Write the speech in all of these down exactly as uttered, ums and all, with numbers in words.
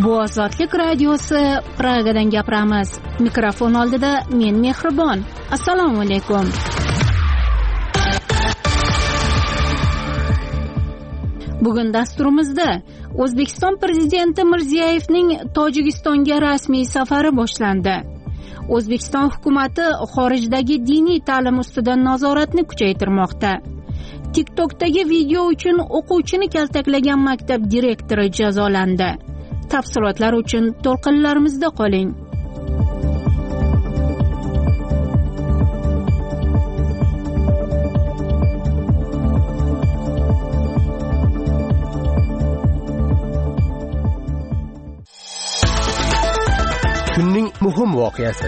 Bu Ozodlik radiosi, Pragadan gapiramiz. Mikrofon oldida men Mehribon. Assalomu alaykum. Bugun dasturimizda O'zbekiston prezidenti Mirziyoyevning Tojikistonga rasmiy safari boshlandi. O'zbekiston hukumatı xorijdagi diniy ta'lim ustidan nazoratni kuchaytirmoqda. TikTokdagi video uchun o'quvchini kaltaklagan maktab direktori jazolandi. Tafsilotlar uchun to'lqinlarimizda qoling. Kunning muhim voqeasi.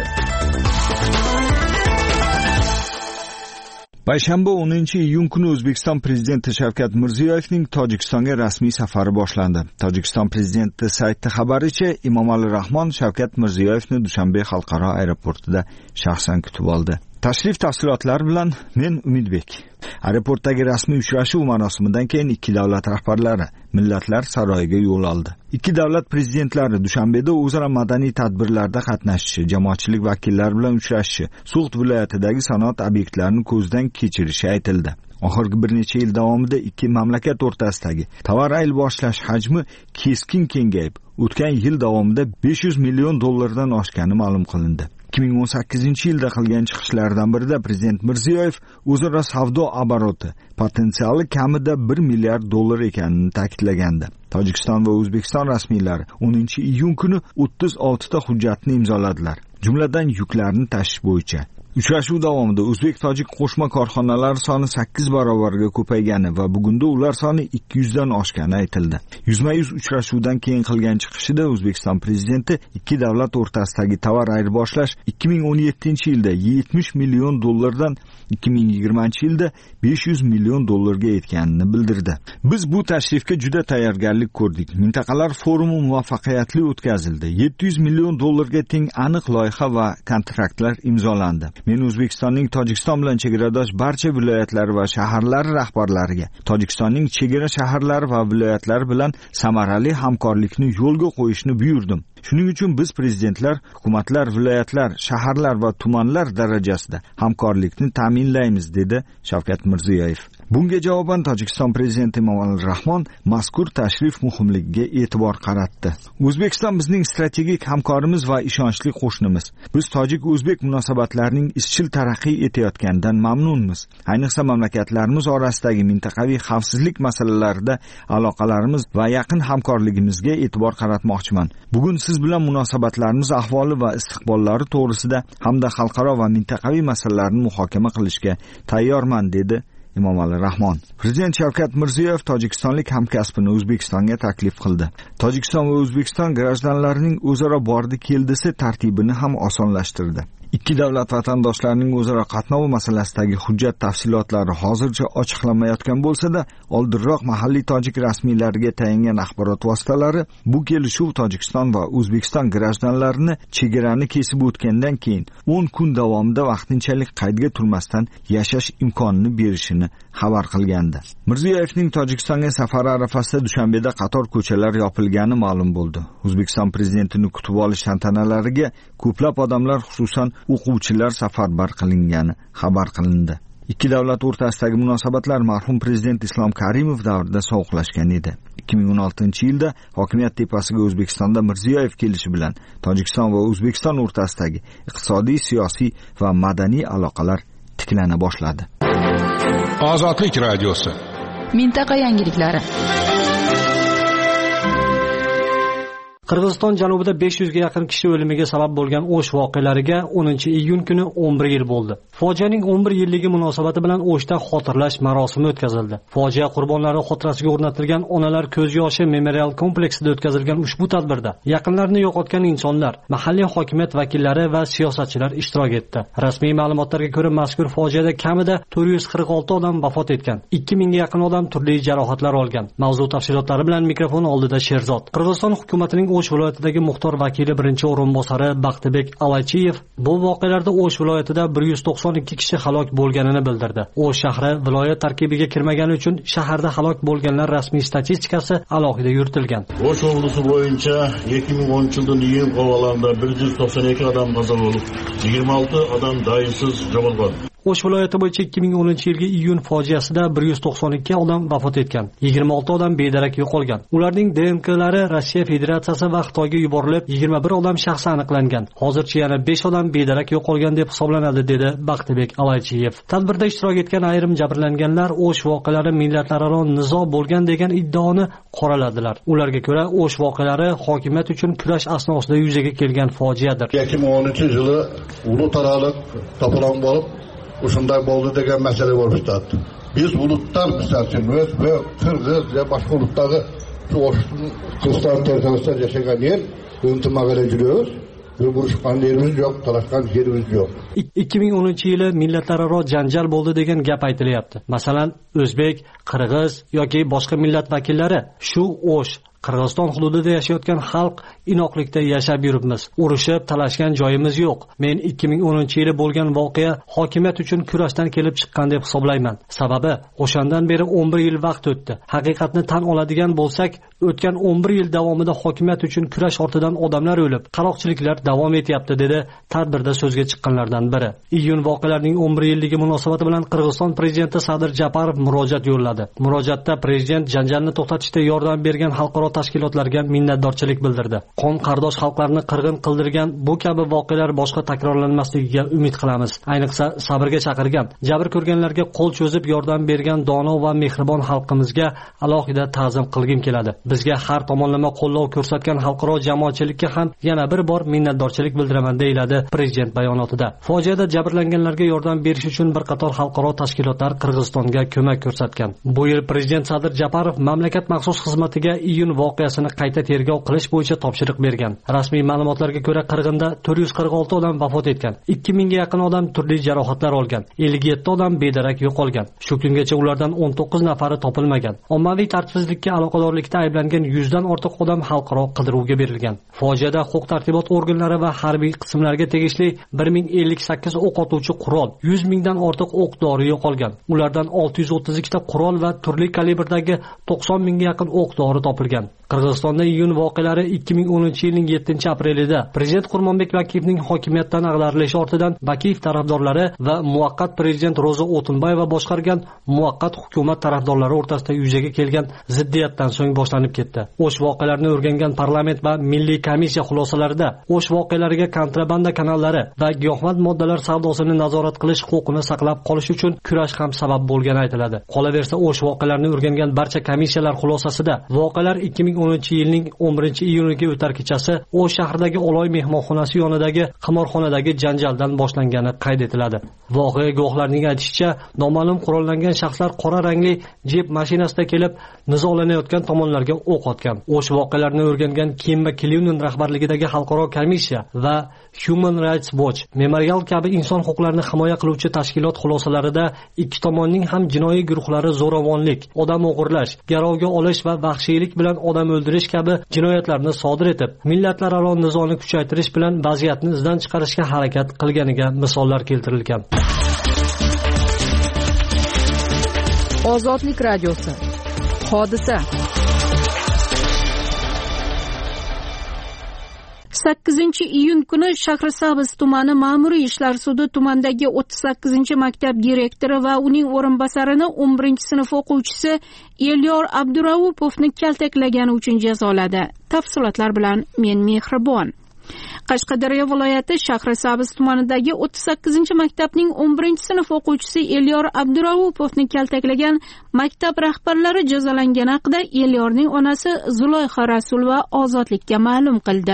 Payshanba o'ninchi iyun kuni O'zbekiston prezidenti Shavkat Mirziyoyevning Tojikistonga rasmiy safari boshlandi. Tojikiston prezidenti sayti xabaricha, Emomali Rahmon Shavkat Mirziyoyevni Dushanbe xalqaro aeroportida shaxsan kutib oldi. Tashrif tafsilotlari bilan men Umidbek. Aeroportdagi rasmiy uchrashuv marosimidan keyin ikki davlat rahbarlari Millatlar saroyiga yo'l oldi. Ikki davlat prezidentlari Dushanbeda o'zaro madaniy tadbirlarda qatnashishi, jamoatchilik vakillari bilan uchrashishi, Sug'd viloyatidagi sanoat obyektlarini ko'zdan kechirishi aytildi. Oxirgi bir necha yil davomida ikki mamlakat o'rtasidagi tovar ayirboshlash hajmi keskin kengayib, o'tgan yil davomida besh yuz million dollardan oshgani ma'lum qilindi. ikki ming o'n sakkizinchi yilda qilgan chiqishlaridan birida prezident Mirziyoyev o'zaro savdo oboroti potensiali kamida bir milliard dollar ekanini ta'kidlagandi. Tojikiston va O'zbekiston rasmiylari o'ninchi iyun kuni o'ttiz oltita hujjatni imzoladilar, jumladan yuklarni tashish bo'yicha. Uchrashuv davomida O'zbek-Tojik qo'shma korxonalari soni sakkiz barobarga ko'paygani va bugunda ular soni ikki yuz dan oshgani aytildi. Yuzma-yuz uchrashuvdan keyin qilgan chiqishida O'zbekiston prezidenti ikki davlat o'rtasidagi tovar ayirboshlash ikki ming o'n yettinchi yilda yetmish million dollardan ikki ming yigirmanchi yilda besh yuz million dollarga yetganini bildirdi. Biz bu tashrifga juda tayyorgarlik ko'rdik. Mintaqalar forumi muvaffaqiyatli o'tkazildi. yetti yuz million dollarga teng aniq loyiha va kontraktlar imzolandi. Men O'zbekistonning Tojikiston bilan chegaradosh barcha viloyatlar va shaharlari rahbarlariga Tojikistonning chegara shaharlari va viloyatlari bilan samarali hamkorlikni yo'lga qo'yishni buyurdim. Shuning uchun biz prezidentlar, hukumatlar, viloyatlar, shaharlar va tumanlar darajasida hamkorlikni ta'minlaymiz, dedi Shavkat Mirziyoyev. Bunga javoban Tojikiston prezidenti Emomali Rahmon mazkur tashrif muhimligiga e'tibor qaratdi. O'zbekiston bizning strategik hamkorimiz va ishonchli qo'shnimiz. Biz tojik-o'zbek munosabatlarining izchil taraqqiy etayotganidan mamnunmiz. Ayniqsa mamlakatlarimiz orasidagi mintaqaviy xavfsizlik masalalarida aloqalarimiz va yaqin hamkorligimizga e'tibor qaratmoqchiman. Bugun siz bilan munosabatlarimiz ahvoli va istiqbollari to'g'risida hamda xalqaro va mintaqaviy masalalarni muhokama qilishga tayyorman, dedi Emomali Rahmon. Prezident Shavkat Mirziyoyev tojikistonlik hamkasbini O'zbekistonga taklif qildi. Tojikiston va O'zbekiston grajdanlarining o'zaro bordi-keldisi tartibini ham osonlashtirdi. Ikki davlat vatandoshlarining o'zaro qatnovi masalasidagi hujjat tafsilotlari hozircha ochiqlanmayotgan bo'lsa-da, oldinroq mahalliy tojik rasmiylariga tayangan axborot vositalari bu kelishuv Tojikiston va O'zbekiston grajdanlarini chegarani kesib o'tgandan keyin o'n kun davomida vaqtinchalik qaydga turmasdan yashash imkonini berishini xabar qilgandi. Mirziyoyevning Tojikistonga safari arafasida Dushanbeda qator ko'chalar yopilgani ma'lum bo'ldi. O'zbekiston prezidentini kutib olish tantanalariga ko'plab odamlar, xususan o'quvchilar safarbar qilingani xabar qilindi. Ikki davlat o'rtasidagi munosabatlar marhum prezident Islom Karimov davrida sovuqlashgan edi. ikki ming o'n oltinchi yilda hokimiyat tepasiga O'zbekistonda Mirziyoyev kelishi bilan Tojikiston va O'zbekiston o'rtasidagi iqtisodiy, siyosiy va madaniy aloqalar tiklana boshladi. Ozodlik radiosi. Mintaqa yangiliklari. Qirg'iziston janubida besh yuzga yaqin kishi o'limiga sabab bo'lgan O'sh voqealariga o'ninchi iyun kuni o'n bir yil bo'ldi. Fojianing o'n bir yilligi munosabati bilan O'shda xotirlash marosimi o'tkazildi. Fojia qurbonlari xotirasiga o'rnatilgan Onalar ko'z yoshi memorial kompleksida o'tkazilgan ushbu tadbirda yaqinlarini yo'qotgan insonlar, mahalliy hokimiyat vakillari va siyosatchilar ishtirok etdi. Rasmiy ma'lumotlarga ko'ra, mazkur fojiada kamida to'rt yuz qirq olti odam vafot etgan, ikki mingga yaqin odam turli jarohatlar olgan. Mavzu tafsilotlari bilan mikrofon oldida Sherzod. Qirg'iziston hukumatining O'sh viloyatidagi muxtor vakili birinchi o'rinbosari Baxtibek Alaychiyev bu voqealarda O'sh viloyatida bir yuz to'qson ikki kishi halok bo'lganini bildirdi. O'sh shahri viloyat tarkibiga kirmagani uchun shaharda halok bo'lganlar rasmiy statistikasi alohida yuritilgan. O'sh oblasi bo'yicha ikki ming o'ninchi yilning iyun oylariida bir yuz to'qson ikki odam qazo bo'lib, yigirma olti odam daimsiz yo'qolgan. O'sh viloyati bo'yicha ikki ming o'ninchi yilgi iyun fojiasida bir yuz to'qson ikki odam vafot etgan, yigirma olti odam bedarak yo'qolgan. Ularning D N Klari Rossiya Federatsiyasi va Xitoyga yuborilib, yigirma bir odam shaxsi aniqlangan. Hozircha yana besh odam bedarak yo'qolgan deb hisoblanadi, dedi Baxtibek Alaychiyev. Tadbirda ishtirok etgan ayrim jabrlanganlar O'sh voqealari millatlararo nizo bo'lgan degan iddaoni qoraladilar. Ularga ko'ra, O'sh voqealari hokimiyat uchun kurash asnosida yuzaga kelgan fojiadir. ikki ming o'ninchi yili ulug'taralik to'polon bo'lib shunday bo'ldi degan masala bo'lib chiqdi. Biz bulutlar misalçın ve Kırgız ve başka bulutları şu Kırgızistan territoriyasında yaşayan yer üntimagara yürüyoruz. Bir buruşkan yerimiz yok, talaşkan yerimiz yok. ikki ming o'ninchi yili millatlararo janjal bo'ldi degan gap aytilyapti. Masalan, O'zbek, Qirg'iz yoki boshqa millat vakillari shu O'sh Qirg'iziston hududida yashayotgan xalq inoqlikda yashab yuribmiz. Urushib, talashgan joyimiz yo'q. Men ikki ming o'ninchi yili bo'lgan voqea hokimiyat uchun kurashdan kelib chiqqan deb hisoblayman. Sababi, o'shandan beri o'n bir yil vaqt o'tdi. Haqiqatni tan oladigan bo'lsak, o'tgan o'n bir yil davomida hokimiyat uchun kurash ortidan odamlar o'lib, qaroqchiliklar davom etyapti, dedi tadbirda so'zga chiqqanlardan biri. Iyun voqealarining o'n bir yilligi munosabati bilan Qirg'iziston prezidenti Sadir Japarov murojaat yo'lladi. Murojaatda prezident janjalni to'xtatishda yordam bergan xalqaro tashkilotlarga minnatdorchilik bildirdi. Qon qardosh xalqlarni qirg'in qildirgan bu kabi voqealar boshqa takrorlanmasligiga umid qilamiz. Ayniqsa sabrga chaqirgan, jabr ko'rganlarga qo'l cho'zib yordam bergan dono va mehribon xalqimizga alohida ta'zim qilgim keladi. Bizga har tomonlama qo'llov ko'rsatgan xalqaro jamoatchilikka ham yana bir bor minnatdorchilik bildiraman, deyiladi prezident bayonotida. Fojiada jabrlanganlarga yordam berish uchun bir qator xalqaro tashkilotlar Qirg'izistonga ko'mak ko'rsatgan. Bu yil prezident Sadir Japarov mamlakat maxsus xizmatiga iyun voqeasini qayta tergov qilish bo'yicha topshiriq bergan. Rasmiy ma'lumotlarga ko'ra Qirg'inda to'rt yuz qirq olti odam vafot etgan, ikki mingga yaqin odam turli jarohatlar olgan, ellik yetti odam bedarak yo'qolgan. Shu kungacha ulardan o'n to'qqiz nafari topilmagan. Ommaviy tartibsizlikka aloqadorlikda ayblangan yuzdan ortiq odam xalqaro qidiruvga berilgan. Fojiada huquq-tartibot organlari va harbiy qismlarga tegishli bir ming ellik sakkiz o'q otuvchi qurol, yuz mingdan ortiq o'q-dori yo'qolgan. Ulardan olti yuz o'ttiz ikkita qurol va turli kalibrdagi to'qson mingga yaqin o'q-dori topilgan. Qirg'izistonda iyun voqealari ikki ming o'ninchi yilning yettinchi aprelida prezident Qurmonbek Bakiyevning hokimiyatdan ag'darilishi ortidan Bakiyev tarafdorlari va muvaqqat prezident Ro'za O'tinbayeva boshqargan muvaqqat hukumat tarafdorlari o'rtasida yuzaga kelgan ziddiyatdan so'ng boshlanib ketdi. O'sh voqealarini o'rgangan parlament va milliy komissiya xulosalarida O'sh voqealariga kontrabanda kanallari va giyohvand moddalar savdosini nazorat qilish huquqini saqlab qolish uchun kurash ham sabab bo'lgani aytiladi. Qolaversa, O'sh voqealarini o'rgangan barcha komissiyalar xulosasida voqealar ikki ming o'ninchi yilning o'n birinchi iyuniga o'tar kechasi O'sh shahridagi Oloy mehmonxonasi yonidagi qimorxonadagi janjaldan boshlangani qayd etiladi. Voqea guvohlarining aytishicha, noma'lum qurollangan shaxslar qora rangli jip mashinasida kelib, nizolanayotgan tomonlarga o'q otgan. O'sh voqealarini o'rgangan Kimba Kilionen rahbarligidagi xalqaro komissiya va Human Rights Watch Memorial kabi inson huquqlarini himoya qiluvchi tashkilot xulosalarida ikki tomonning ham jinoiy guruhlari zo'ravonlik, odam o'g'irlash, garovga olish va vahshiylik bilan odam o'ldirish kabi jinoyatlarni sodir etib, millatlararo nizoni kuchaytirish bilan vaziyatni izdan chiqarishga harakat qilganiga misollar keltirilgan. Ozodlik radiosi. Hodisa. sakkizinchi iyun kuni Shahrisabz tumani ma'muriy ishlar sudi tumandagi o'ttiz sakkizinchi maktab direktori va uning o'rinbosarini o'n birinchi sinf o'quvchisi Elyor Abduraupovni kaltaklagani uchun jazoladi. Tafsilotlar bilan men Mehribon. Qashqadaryo viloyati Shahrisabz tumanidagi o'ttiz sakkizinchi maktabning o'n birinchi sinf o'quvchisi Elyor Abduraupovni kaltaklagan maktab rahbarlari jazolangani haqida Elyorning onasi Zuloyxa Rasulova Ozodlikka ma'lum qildi.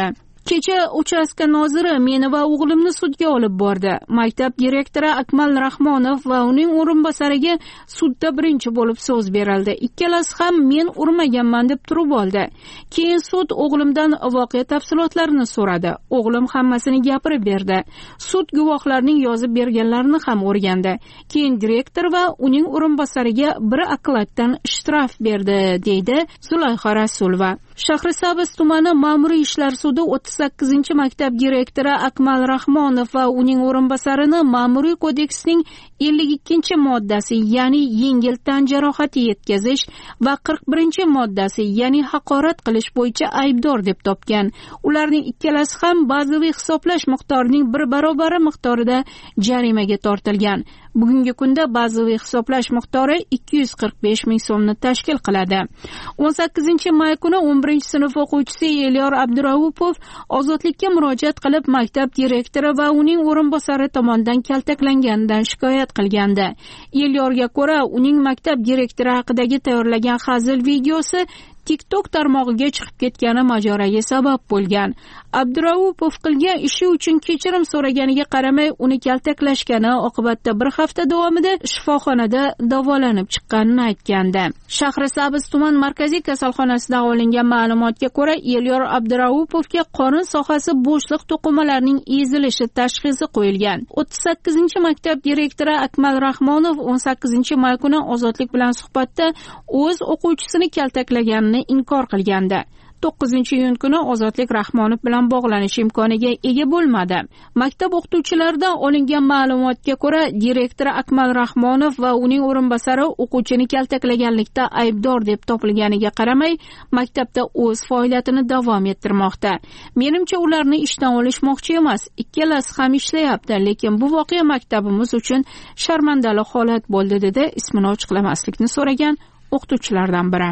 Kecha uchastka noziri meni va o'g'limni sudga olib bordi. Maktab direktori Akmal Rahmonov va uning o'rinbosariga sudda birinchi bo'lib so'z berildi. Ikkalasi ham men urmaganman deb turib oldi. Keyin sud o'g'limdan voqea tafsilotlarini so'radi. O'g'lim hammasini gapirib berdi. Sud guvohlarning yozib berganlarini ham o'rgandi. Keyin direktor va uning o'rinbosariga bir okladdan shtraf berdi, deydi Zulayxa Rasulova. Shahrisabz tumani ma'muriy ishlar sudi o'ttiz sakkizinchi maktab direktori Akmal Rahmonov va uning o'rinbosarini ma'muriy kodeksning ellik ikkinchi moddasi, ya'ni yengil tan jarohati yetkazish va qirq birinchi moddasi, ya'ni haqorat qilish bo'yicha aybdor deb topgan. Ularning ikkalasi ham bazaviy hisoblash miqdorining bir barobari miqdorida jarimaga tortilgan. Bugungi kunda bazaviy hisoblash miqdori ikki yuz qirq besh ming so'mni tashkil qiladi. o'n sakkizinchi may kuni o'n birinchi sinf o'quvchisi Elyor Abduraupov ozodlikka murojaat qilib maktab direktori va uning o'rinbosari tomonidan kaltaklanganidan shikoyat qilgandi. Elyorga ko'ra, uning maktab direktori haqidagi tayyorlagan hazil videosi TikTok tarmog'iga chiqib ketgani mojaroga sabab bo'lgan. Abduraupov qilgan ishi uchun kechirim so'raganiga qaramay, uni kaltaklashgani oqibatda bir hafta davomida shifoxonada davolanib chiqqanini aytgandi. Shahrisabz tuman markaziy kasalxonasida olingan ma'lumotga ko'ra, Elyor Abduraupovga qorin sohasi bo'shliq to'qimalarining ezilishi tashxisi qo'yilgan. o'ttiz sakkizinchi maktab direktori Akmal Rahmonov o'n sakkizinchi may kuni Ozodlik bilan suhbatda o'z o'quvchisini kaltaklaganini inkor qilgandi. to'qqizinchi iyun kuni Ozodlik Rahmonov bilan bog'lanish imkoniga ega bo'lmadi. Maktab o'qituvchilaridan olingan ma'lumotga ko'ra, direktor Akmal Rahmonov va uning o'rinbosari o'quvchini kaltaklaganlikda aybdor deb topilganiga qaramay, maktabda o'z faoliyatini davom ettirmoqda. Menimcha ularni ishdan olishmoqchi emas, ikkalasi ham ishlayapti, lekin bu voqea maktabimiz uchun sharmandali holat bo'ldi, dedi ismini ochiqlamaslikni so'ragan o'qituvchilardan biri.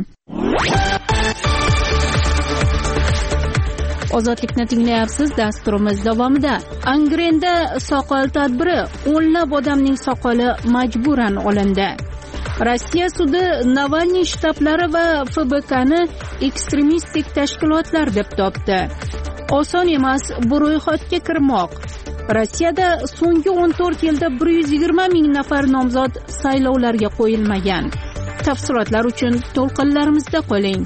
Ozodlikni tinglayapsiz. Dasturimiz davomida Angrenda soqol tadbiri, o'nlab odamning soqoli majburan olindi. Rossiya sudi Navalniy shtablari va F B K'ni ekstremistik tashkilotlar deb topdi. Oson emas bu ro'yxatga kirmoq. Rossiyada so'nggi o'n to'rt yilda bir yuz yigirma ming nafar nomzod saylovlarga qo'yilmagan. Tafsilotlar uchun to'lqinlarimizda qoling.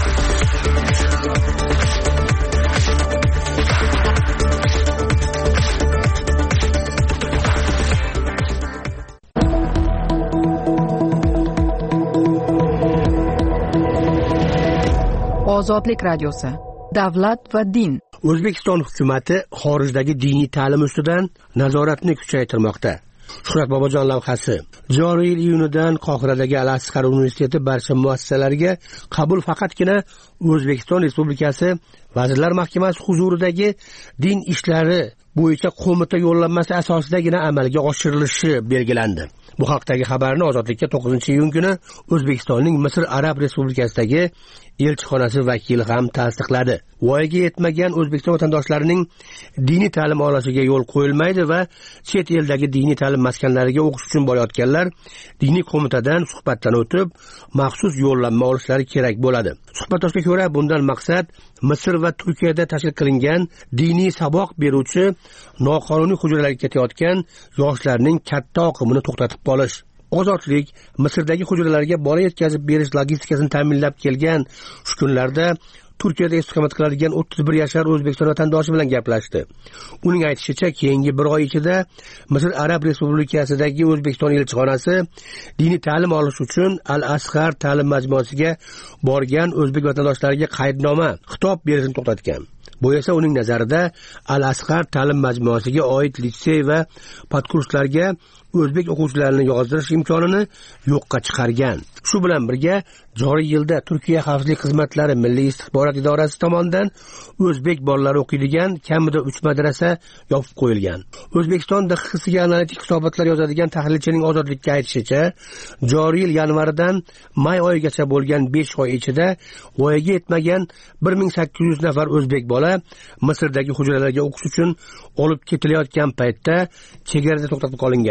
Ozodlik radiosi. Davlat va din. O'zbekiston hukumatı xorijdagi diniy ta'lim ustidan nazoratni kuchaytirmoqda. Shuhrat Bobojon lavhasi. Joriy yil iyunidan Qohiradagi Al-Asqar universiteti barcha muassasalariga qabul faqatgina O'zbekiston Respublikasi Vazirlar Mahkamasi huzuridagi din ishlari bo'yicha qo'mita yo'llanmasi asosidagina amalga oshirilishi belgilandi. Bu haqdagi xabarni Ozodlikka to'qqizinchi iyun kuni O'zbekistonning Misr Arab Respublikasidagi elchixonasi vakili ham tasdiqladi. Voyaga yetmagan O'zbekiston vatandoshlarining diniy ta'lim olishiga yo'l qo'yilmaydi va chet eldagi diniy ta'lim maskanlariga o'qish uchun borayotganlar diniy qo'mitadan suhbatdan o'tib, maxsus yo'llanma olishlari kerak bo'ladi. Suhbatdoshga ko'ra, bundan maqsad Misr va Turkiyada tashkil qilingan diniy saboq beruvchi noqonuniy hujralarga ketayotgan yoshlarning katta oqimini to'xtatib qolish. Ozodlik Misrdagi hujralarga bola yetkazib berish logistikasini ta'minlab kelgan shu kunlarda Turkiyada istiqomat qiladigan o'ttiz bir yashar O'zbekiston vatandoshi bilan gaplashdi. Uning aytishicha, keyingi bir oy ichida Misr Arab Respublikasidagi O'zbekiston elchixonasi diniy ta'lim olish uchun Al-Asqar ta'lim majmuasiga borgan o'zbek vatandoshlariga qaydnoma, xitob berishni to'xtatgan. Bu esa uning nazarida Al-Asqar ta'lim majmuasiga oid litsey va podkurslarga o'zbek o'quvchilarini yozdirish imkonini yo'qqa chiqargan. Shu bilan birga joriy yilda Turkiya xavfsizlik xizmatlari Milliy istixborot idorasi tomonidan o'zbek bolalari o'qiydigan kamida uch madrasa yopib qo'yilgan. O'zbekiston D X X'ga analitik hisobotlar yozadigan tahlilchining Ozodlikka aytishicha, joriy yil yanvardan may oyigacha bo'lgan besh oy ichida voyaga yetmagan bir ming sakkiz yuz nafar o'zbek bola Misrdagi hujralarga o'qish uchun olib ketilayotgan paytda chegarada to'xtatib qolingan.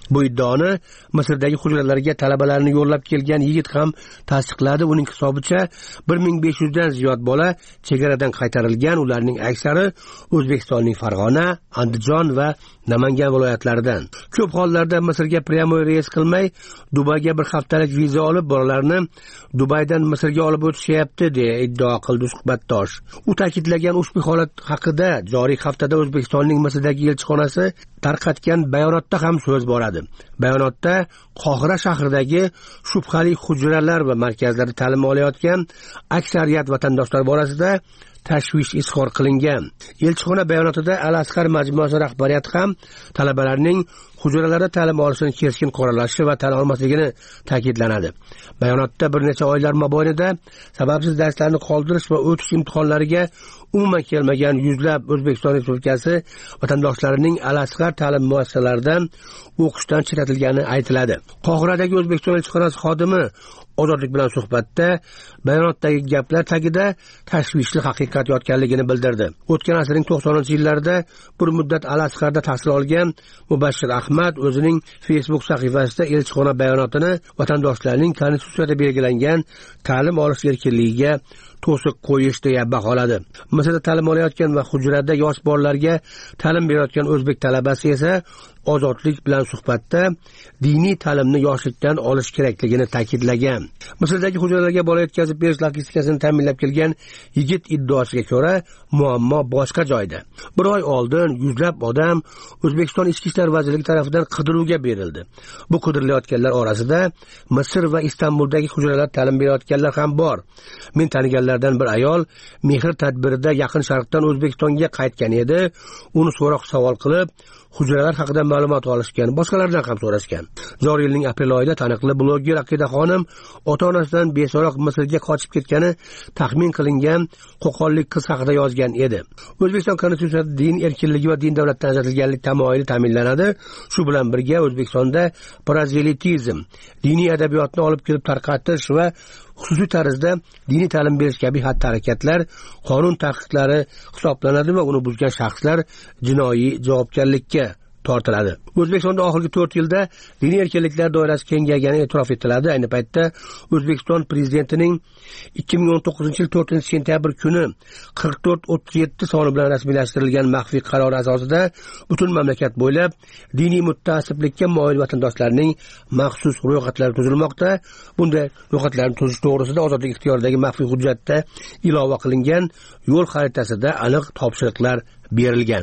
Bu iddaoni Misrdagi hujralarga talabalarni yo'llab kelgan yigit ham tasdiqladi. Uning hisobicha bir ming besh yuz dan ziyod bola chegaradan qaytarilgan. Ularning aksari O'zbekistonning Farg'ona, Andijon va Namangan viloyatlaridan. Ko'p hollarda Misrga pryamoy reys qilmay, Dubayga bir haftalik viza olib, bolalarni Dubaydan Misrga olib o'tishyapti deya iddao qildi suhbatdosh. U ta'kidlagan ushbu holat haqida joriy haftada O'zbekistonning Misrdagi elchixonasi tarqatgan bayonotda ham so'z boradi. Bayonotda Qohira shahridagi shubhali hujralar va markazlarda ta'lim olayotgan aksariyat vatandoshlar borasida tashvish izhor qilingan. Elchixona bayonotida Al-Asqar majmuasi rahbariyati ham talabalarning hujralarda ta'lim olishini keskin qoralashi va tan olmasligini ta'kidlanadi. Bayonotda bir necha oylar mobaynida sababsiz darslarni qoldirish va o'tish imtihonlariga umuman kelmagan yuzlab O'zbekiston Respublikasi vatandoshlarining Al-Asqar ta'lim muassasalaridan o'qishdan chetlatilgani aytiladi. Qohiradagi O'zbekiston elchixonasi xodimi Ozodlik bilan suhbatda bayonotdagi gaplar tagida tashvishli haqiqat yotganligini bildirdi. O'tgan asrning to'qsoninchi yillarida bir muddat Al-Asqarda tahsil olgan Mubashshir Ahmad o'zining Facebook sahifasida elchixona bayonotini vatandoshlarning Konstitutsiyada belgilangan ta'lim olish erkinligiga to'siq qo'yish deya baholadi. Misrda ta'lim olayotgan va hujrada yosh bolalarga ta'lim berayotgan o'zbek talabasi esa Ozodlik bilan suhbatda diniy ta'limni yoshlikdan olish kerakligini ta'kidlagan. Misrdagi hujralarga bola yetkazib berish logistikasini ta'minlab kelgan yigit iddaosiga ko'ra, muammo boshqa joyda. Bir oy oldin yuzlab odam O'zbekiston Ichki ishlar vazirligi tomonidan qidiruvga berildi. Bu qidirilayotganlar orasida Misr va Istanbuldagi hujralar ta'lim berayotganlar ham bor. Men taniganlardan bir ayol mehr tadbirida Yaqin Sharqdan O'zbekistonga qaytgan edi. Uni so'roq savol qilib, hujralar haqida ma'lumot olishgan, boshqalardan ham so'rashgan. Joriy yilning aprel oyida taniqli bloger Aqida xonim ota-onasidan beso'roq Misrga qochib ketgani taxmin qilingan qo'qonlik qiz haqida yozgan edi. O'zbekiston Konstitutsiyasida din erkinligi va din davlatdan ajratilganlik tamoyili ta'minlanadi. Shu bilan birga O'zbekistonda parazelitizm, diniy adabiyotni olib kelib tarqatish va xususiy tarzda diniy ta'lim berish kabi xatti-harakatlar qonun taqiqlari hisoblanadi va uni buzgan shaxslar jinoiy javobgarlikka tortiladi. O'zbekistonda oxirgi to'rt yilda diniy erkinliklar doirasi kengaygani e'tirof etiladi. Ayni paytda O'zbekiston prezidentining ikki ming o'n to'qqizinchi yil to'rtinchi sentyabr kuni qirq to'rt o'ttiz yetti soni bilan rasmiylashtirilgan maxfiy qaror asosida butun mamlakat bo'ylab diniy mutaassiblikka moyil vatandoshlarning maxsus ro'yxatlari tuzilmoqda. Bunday ro'yxatlarni tuzish to'g'risida Ozodlik ixtiyoridagi maxfiy hujjatda ilova qilingan yo'l xaritasida aniq topshiriqlar berilgan.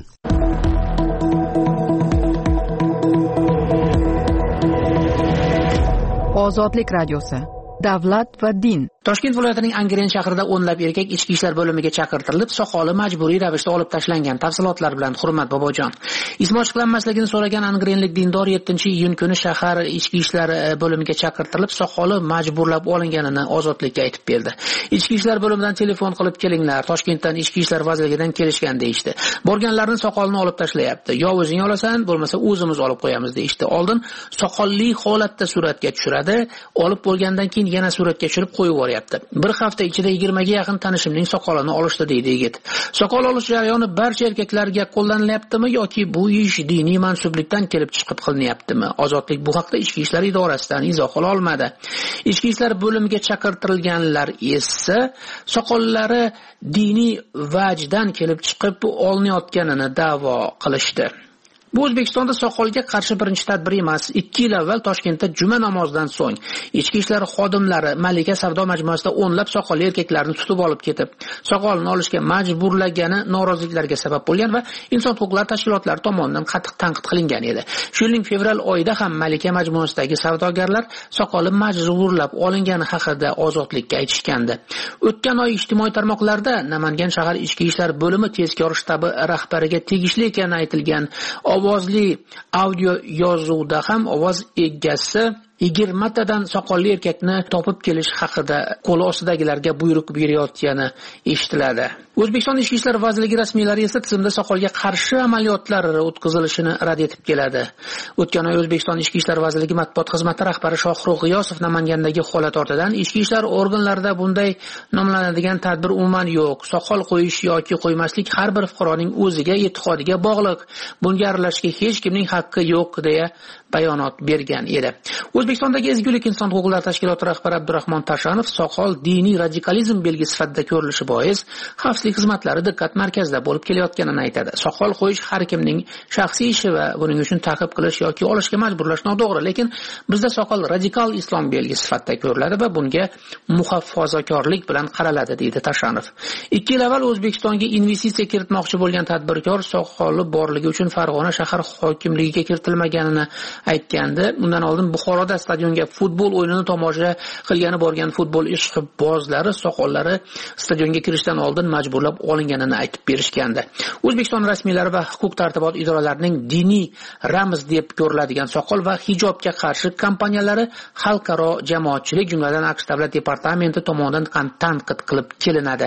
Ozodlik radiosi. Davlat va din. Toshkent viloyatining Angren shahrida o'nlab erkak ichki ishlar bo'limiga chaqirtirilib, soqoli majburiy ravishda olib tashlangan. Tafsilotlar bilan Hurmat Bobojon. Ismi ochiqlanmasligini so'ragan angrenlik dindor yettinchi iyun kuni shahar ichki ishlar bo'limiga chaqirtirilib, soqoli majburlab olinganini Ozodlikka aytib berdi. Ichki ishlar bo'limidan telefon qilib kelinglar, Toshkentdan ichki ishlar vazirligidan kelishgan deyishdi. Borganlarning soqolini olib tashlayapti. Yo o'zing olasan, bo'lmasa o'zimiz olib qo'yamiz deyishdi. Oldin soqolli holatda suratga tushiradi, olib bo'lgandan keyin yana suratga tushirib qo'yib yuboradi. Bir hafta ichida yigirmaga yaqin tanishimning soqolini olishdi deydi yigit. Soqol olish jarayoni barcha erkaklarga qo'llanilyaptimi yoki bu ish diniy mansublikdan kelib chiqib qilinyaptimi? Ozodlik bu haqda Ichki ishlar idorasidan izoh ola olmadi. Ichki ishlar bo'limiga chaqirtirilganlar esa soqollari diniy vajdan kelib chiqib olinayotganini da'vo qilishdi. Bu O'zbekistonda soqolga qarshi birinchi tadbir emas. ikki yil avval Toshkentda juma namozidan so'ng ichki ishlar xodimlari Malika savdo majmuasida o'nlab soqolli erkaklarni tutib olib ketib, soqolini olishga majburlagani noroziliklarga sabab bo'lgan va inson huquqlari tashkilotlari tomonidan qattiq tanqid qilingan edi. Shu yilning fevral oyida ham Malika majmuasidagi savdogarlar soqoli majburlab olingani haqida Ozodlikka aytishgandi. O'tgan oy ijtimoiy tarmoqlarda Namangan shahar ichki ishlar bo'limi tezkor shtabi rahbariga tegishli ekani aytilgan ovozli audio yozuvda ham ovoz egasi yigirmatadan soqolli erkakni topib kelish haqida qo'l ostidagilarga buyruq berayotgani eshitiladi. O'zbekiston Ichki ishlar vazirligi rasmiylari esa tizimda soqolga qarshi amaliyotlar o'tkazilishini rad etib keladi. O'tgan oy O'zbekiston Ichki ishlar vazirligi matbuot xizmati rahbari Shohruh G'iyosov Namangandagi holat ortidan ichki ishlar organlarida bunday nomlanadigan tadbir umuman yo'q. Soqol qo'yish yoki qo'ymaslik har bir fuqaroning o'ziga, e'tiqodiga bog'liq. Bunga aralashishga hech kimning haqqi yo'q deya bayonot bergan edi. O'zbekistondagi Ezgulik inson huquqlari tashkiloti rahbari Abdurahmon Tashanov soqol diniy radikalizm belgisi sifatida ko'rilishi bois xavfsizlik xizmatlari diqqat markazida bo'lib kelayotganini aytadi. Soqol qo'yish har kimning shaxsiy ishi va buning uchun ta'qib qilish yoki olishga majburlash noto'g'ri, lekin bizda soqol radikal islom belgisi sifatida ko'riladi va bunga muhofazakorlik bilan qaraladi, deydi Tashanov. ikki yil avval O'zbekistonga investitsiya kiritmoqchi bo'lgan tadbirkor soqoli borligi uchun Farg'ona shahar hokimligiga kiritilmaganini aytgandi. Undan oldin Buxoroda stadionga futbol o'yinini tomosha qilgani borgan futbol ishqibozlari soqollari stadionga kirishdan oldin majburlab olinganini aytib berishgandi. O'zbekiston rasmiylari va huquq tartibot idoralarining diniy ramz deb ko'riladigan soqol va hijobga qarshi kampaniyalari xalqaro jamoatchilik, jumladan AQSh davlat departamenti tomonidan tanqid qilib kelinadi.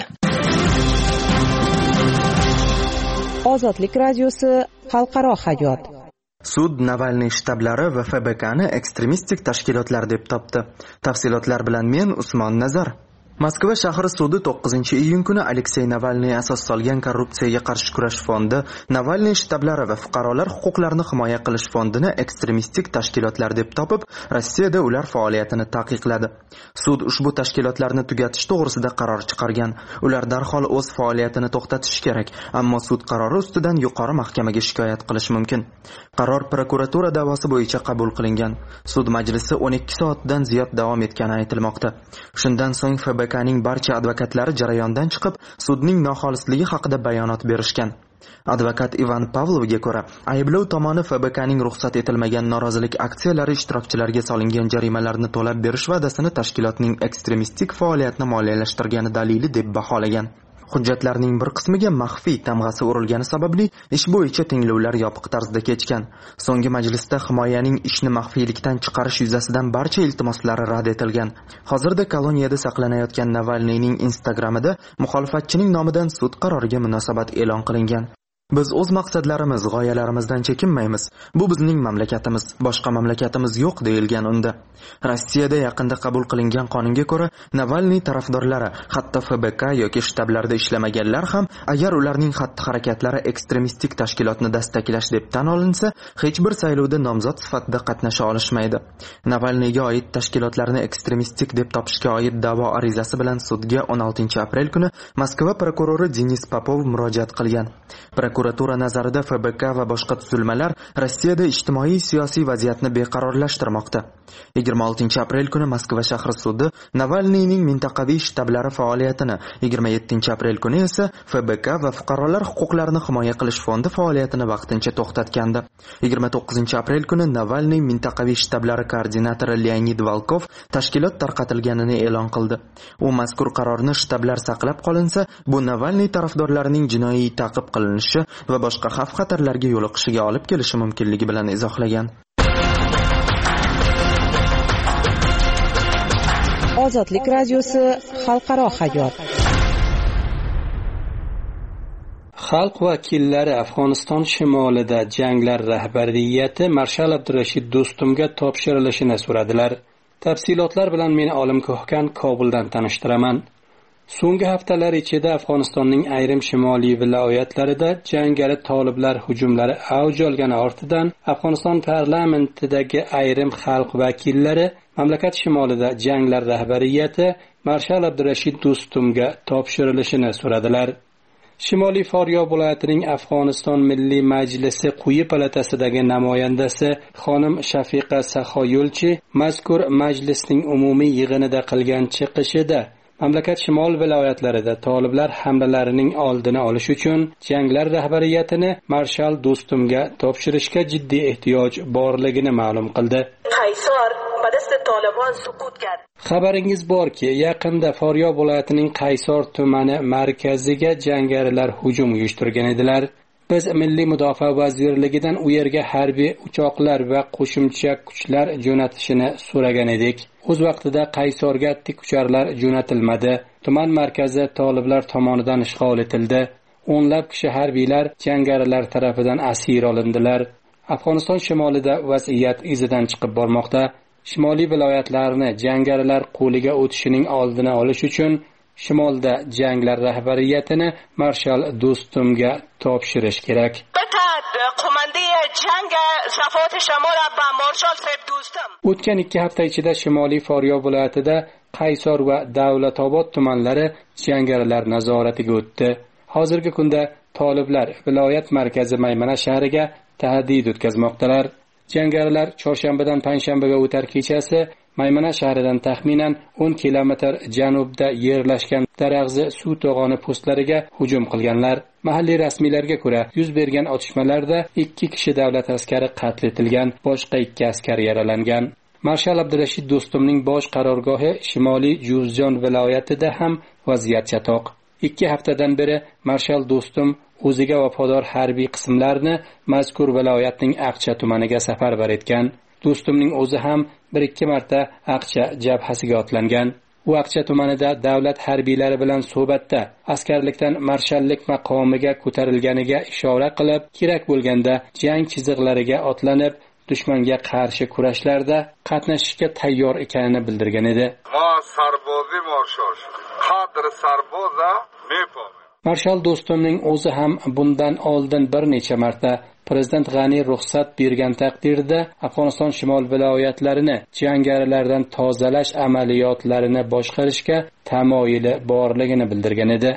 Ozodlik radiosi xalqaro hayot. Sud Navalniy shtablari va F B K'ni ekstremistik tashkilotlar deb topdi. Tafsilotlar bilan men Usmon Nazar. Moskva shahri sudi to'qqizinchi iyun kuni Aleksey Navalniy asos solgan korrupsiyaga qarshi kurash fondi Navalniy shtablari va fuqarolar huquqlarini himoya qilish fondini ekstremistik tashkilotlar deb topib, Rossiyada ular faoliyatini taqiqladi. Sud ushbu tashkilotlarni tugatish to'g'risida qaror chiqargan. Ular darhol o'z faoliyatini to'xtatish kerak, ammo sud qarori ustidan yuqori mahkamaga shikoyat qilish mumkin. Qaror prokuratura da'vosi bo'yicha qabul qilingan. Sud majlisi o'n ikki soatdan ziyod davom etgani aytilmoqda. Shundan so'ng F B K'ning barcha advokatlari jarayondan chiqib, sudning noxolisligi haqida bayonot berishgan. Advokat Ivan Pavlovga ko'ra, ayblov tomoni F B K'ning ruxsat etilmagan norozilik aksiyalari ishtirokchilariga solingan jarimalarni to'lab berish va'dasini tashkilotning ekstremistik faoliyatni moliyalashtirgani dalili deb baholagan. Hujjatlarning bir qismiga maxfiy tamg'asi urilgani sababli ish bo'yicha tinglovlar yopiq tarzda kechgan. So'nggi majlisda himoyaning ishni maxfiylikdan chiqarish yuzasidan barcha iltimoslari rad etilgan. Hozirda koloniyada saqlanayotgan Navalniyning Instagramida muxolifatchining nomidan sud qaroriga munosabat e'lon qilingan. Biz o'z maqsadlarimiz, g'oyalarimizdan chekinmaymiz. Bu bizning mamlakatimiz, boshqa mamlakatimiz yo'q deyilgan unda. Rossiyada yaqinda qabul qilingan qonunga ko'ra, Navalniy tarafdorlari, hatto F B K yoki shtablarda ishlamaganlar ham agar ularning xatti-harakatlari ekstremistik tashkilotni dastaklash deb tan olinsa, hech bir saylovda nomzod sifatida qatnasha olishmaydi. Navalniyga oid tashkilotlarni ekstremistik deb topishga oid da'vo arizasi bilan sudga o'n oltinchi aprel kuni Moskva prokurori Denis Popov murojaat qilgan. Prokuratura nazarida F B K va boshqa tuzilmalar Rossiyada ijtimoiy-siyosiy vaziyatni beqarorlashtirmoqda. yigirma oltinchi aprel kuni Moskva shahri sudi Navalniyning mintaqaviy shtablari faoliyatini, yigirma yettinchi aprel kuni esa F B K va fuqarolar huquqlarini himoya qilish fondi faoliyatini vaqtincha to'xtatgandi. yigirma to'qqizinchi aprel kuni Navalniy mintaqaviy shtablari koordinatori Leonid Volkov tashkilot tarqatilganini e'lon qildi. U mazkur qarorni shtablar saqlab qolinsa, bu Navalniy tarafdorlarining jinoiy ta'qib qilinishi va boshqa xavf-xatarlarga yo'liqishiga olib kelishi mumkinligi bilan izohlagan. Ozodlik radiosi xalqaro hayot. Xalq vakillari Afg'oniston shimolida janglar rahbariyati Marshal Abdurashid Do'stumga topshirilishini so'radilar. Tafsilotlar bilan meni Olim Ko'hkan Kobuldan tanishtiraman. So'nggi haftalar ichida Afg'onistonning ayrim shimoliy viloyatlarida jangari toliblar hujumlari avj olgani ortidan Afg'oniston parlamentidagi ayrim xalq vakillari mamlakat shimolida janglar rahbariyati Marshal Abdurashid Do'stumga topshirilishini so'radilar. Shimoliy Faryob viloyatining Afg'oniston Milliy Majlisi quyi palatasidagi namoyandasi xonim Shafiqa Saxoyulchi mazkur majlisning umumiy yig'inida qilgan chiqishida mamlakat shimol viloyatlarida toliblar hamlalarining oldini olish uchun janglar rahbariyatini Marshal Do'stumga topshirishga jiddiy ehtiyoj borligini ma'lum qildi. Qaysor badast Tolibon suqut qildi. Xabaringiz borki, yaqinda Faryob viloyatining Qaysor tumani markaziga jangarilar hujum uyushtirgan edilar. Biz Milliy Mudofaa vazirligidan u yerga harbiy uchoqlar va qo'shimcha kuchlar jo'natishini so'ragan edik. O'z vaqtida Qaysorga tikkucharlar jo'natilmadi. Tuman markazi toliblar tomonidan ishg'ol etildi. O'nlab kishi harbiylar jangarilar tomonidan asir olindilar. Afg'oniston shimolida vaziyat izidan chiqib bormoqda. Shimoliy viloyatlarni jangarilar qo'liga o'tishining oldini olish uchun shimolda janglar rahbariyatini marshal Do'stumga topshirish kerak. O'tgan ikki hafta ichida Shimoliy Faryob viloyatida Qaysor va Davlatobod tumanlari jangarilar nazoratiga o'tdi. Hozirgi kunda toliblar viloyat markazi Maymana shahriga tahdid o'tkazmoqdalar. Jangarilar chorshanbadan payshanbaga o'tar kechasi Maymana shahridan taxminan o'n kilometr janubda yerlashgan Darag'zi suv to'g'oni postlariga hujum qilganlar. Mahalliy rasmiylarga ko'ra, yuz bergan otishmalarda ikki kishi davlat askari qatl etilgan, boshqa ikki askar yaralangan. Marshal Abdurashid Do'stumning bosh qarorgohi Shimoliy Juzjon viloyatida ham vaziyat chatoq. ikki haftadan beri Marshal Do'stum o'ziga vafodor harbiy qismlarni mazkur viloyatning Aqcha tumaniga safarbar etgan. Do'stumning o'zi ham bir ikki marta Aqcha jabhasiga otlangan. U Aqcha tumanida davlat harbiylari bilan suhbatda askarlikdan marshallik maqomiga ko'tarilganiga ishora qilib, kerak bo'lganda jang chiziqlariga otlanib, dushmanga qarshi kurashlarda qatnashishga tayyor ekanini bildirgan edi. Marshal Do'stumning o'zi ham bundan oldin bir necha marta Prezident G'ani ruxsat bergan taqdirda Afg'oniston shimol viloyatlarini jangarilardan tozalash amaliyotlarini boshqarishga tamoyili borligini bildirgan edi.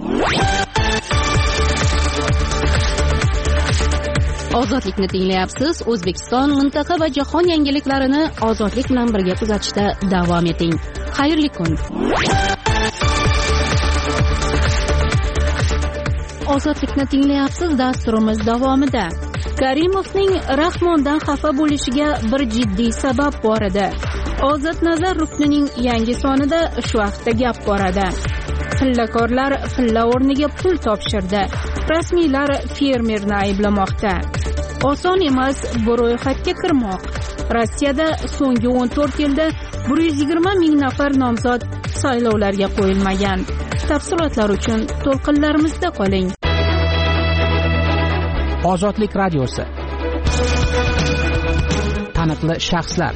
Ozodlikni tinglayapsiz. O'zbekiston, mintaqa va jahon yangiliklarini ozodlik bilan birga kuzatishda davom eting. Xayrli kun. Ozodlikni tinglayapsiz dasturimiz davomida. Karimovning Rahmondan xafa bo'lishiga bir jiddiy sabab bor edi. Ozod Nazar ruknining yangi sonida shu haqda gap boradi. Pillakorlar pilla o'rniga pul topshirdi. Rasmiylar fermerni ayblamoqda. Oson emas bu ro'yxatga kirmoq. Rossiyada so'nggi o'n to'rt yilda bir yuz yigirma ming nafar nomzod saylovlarga qo'yilmagan. Tafsilotlar uchun to'lqinlarimizda qoling. Ozodlik radiosi. Taniqli shaxslar.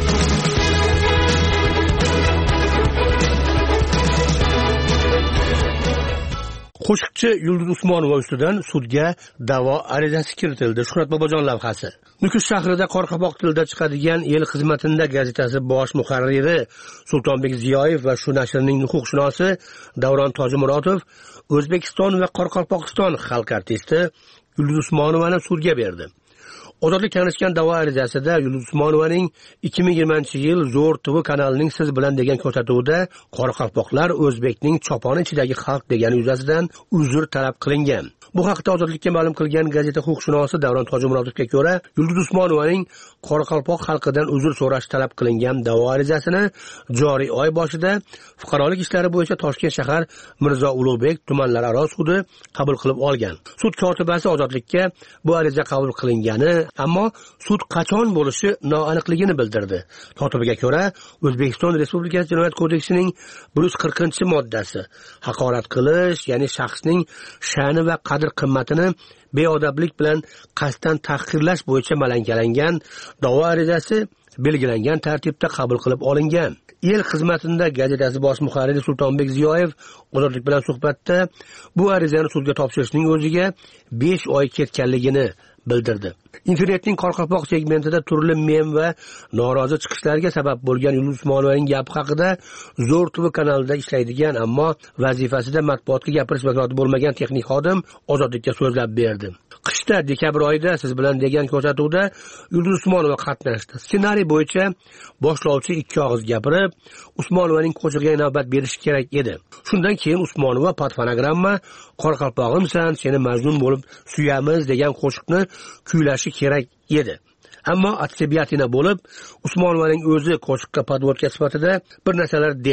Qo'shiqchi Yulduz Usmonova ustidan sudga da'vo arizasi kiritildi. Shuhrat Bobojon lavhasi. Nukus shahrida Qoraqalpoq tilida chiqadigan El xizmatida gazetasi bosh muharriri Sultonbek Ziyoyev va shu nashrning huquqshunosi Davron Tojimurodov O'zbekiston va Qoraqalpog'iston xalq artisti Yulduz Usmonovani sudga berdi. Ozodlik tanishgan da'vo arizasida Yulduz Usmonovaning ikki ming yigirmanchi yil Zo'r T V kanalining Siz bilan degan ko'rsatuvida Qoraqalpoqlar O'zbekning choponi ichidagi xalq degani yuzasidan uzr talab qilingan. Bu haqda Ozodlikka ma'lum qilgan gazeta huquqshunosi Davron Tojimurodovga ko'ra, Yulduz Usmonovaning Qoraqalpoq xalqidan uzr so'rash talab qilingan da'vo arizasini joriy oy boshida fuqarolik ishlari bo'yicha Toshkent shahar Mirzo Ulug'bek tumanlararo sudi qabul qilib olgan. Sud kotibasi Ozodlikka bu ariza qabul qilingani, ammo sud qachon bo'lishi noaniqligini bildirdi. Kotibiga ko'ra, O'zbekiston Respublikasi Jinoyat kodeksining bir yuz qirqinchi moddasi haqorat qilish, ya'ni shaxsning sha'ni va qadr qimmatini beodoblik bilan qasddan tahqirlash bo'yicha malankalangan da'vo arizasi belgilangan tartibda qabul qilib olingan. El xizmatida gazetasi bosh muharriri Sultonbek Ziyoyev Ozodlik bilan suhbatda bu arizani sudga topshirishning o'ziga besh oy ketganligini bildirdi. Internetning Qoraqalpoq segmentida turli mem va norozi chiqishlarga sabab bo'lgan Yulduz Usmonovaning gapi haqida Zo'r T V kanalida ishlaydigan, ammo vazifasida matbuotga gapirish vakolati bo'lmagan texnik xodim Ozodlikka so'zlab berdi. Qishda dekabr oyida Siz bilan degan ko'rsatuvda Yulduz Usmonova qatnashdi. Ssenariy bo'yicha boshlovchi ikki og'iz gapirib, Usmonovaning qo'shig'iga navbat berish kerak edi. Shundan keyin Usmonova patfonogramma Qoraqalpog'imsan, seni majnun bo'lib suyamiz degan qo'shiqni kuylashi kerak edi. Ammo atsibiyatina bo'lib, Usmonovaning o'zi qo'shiqqa podvodka sifatida bir narsalar dedi.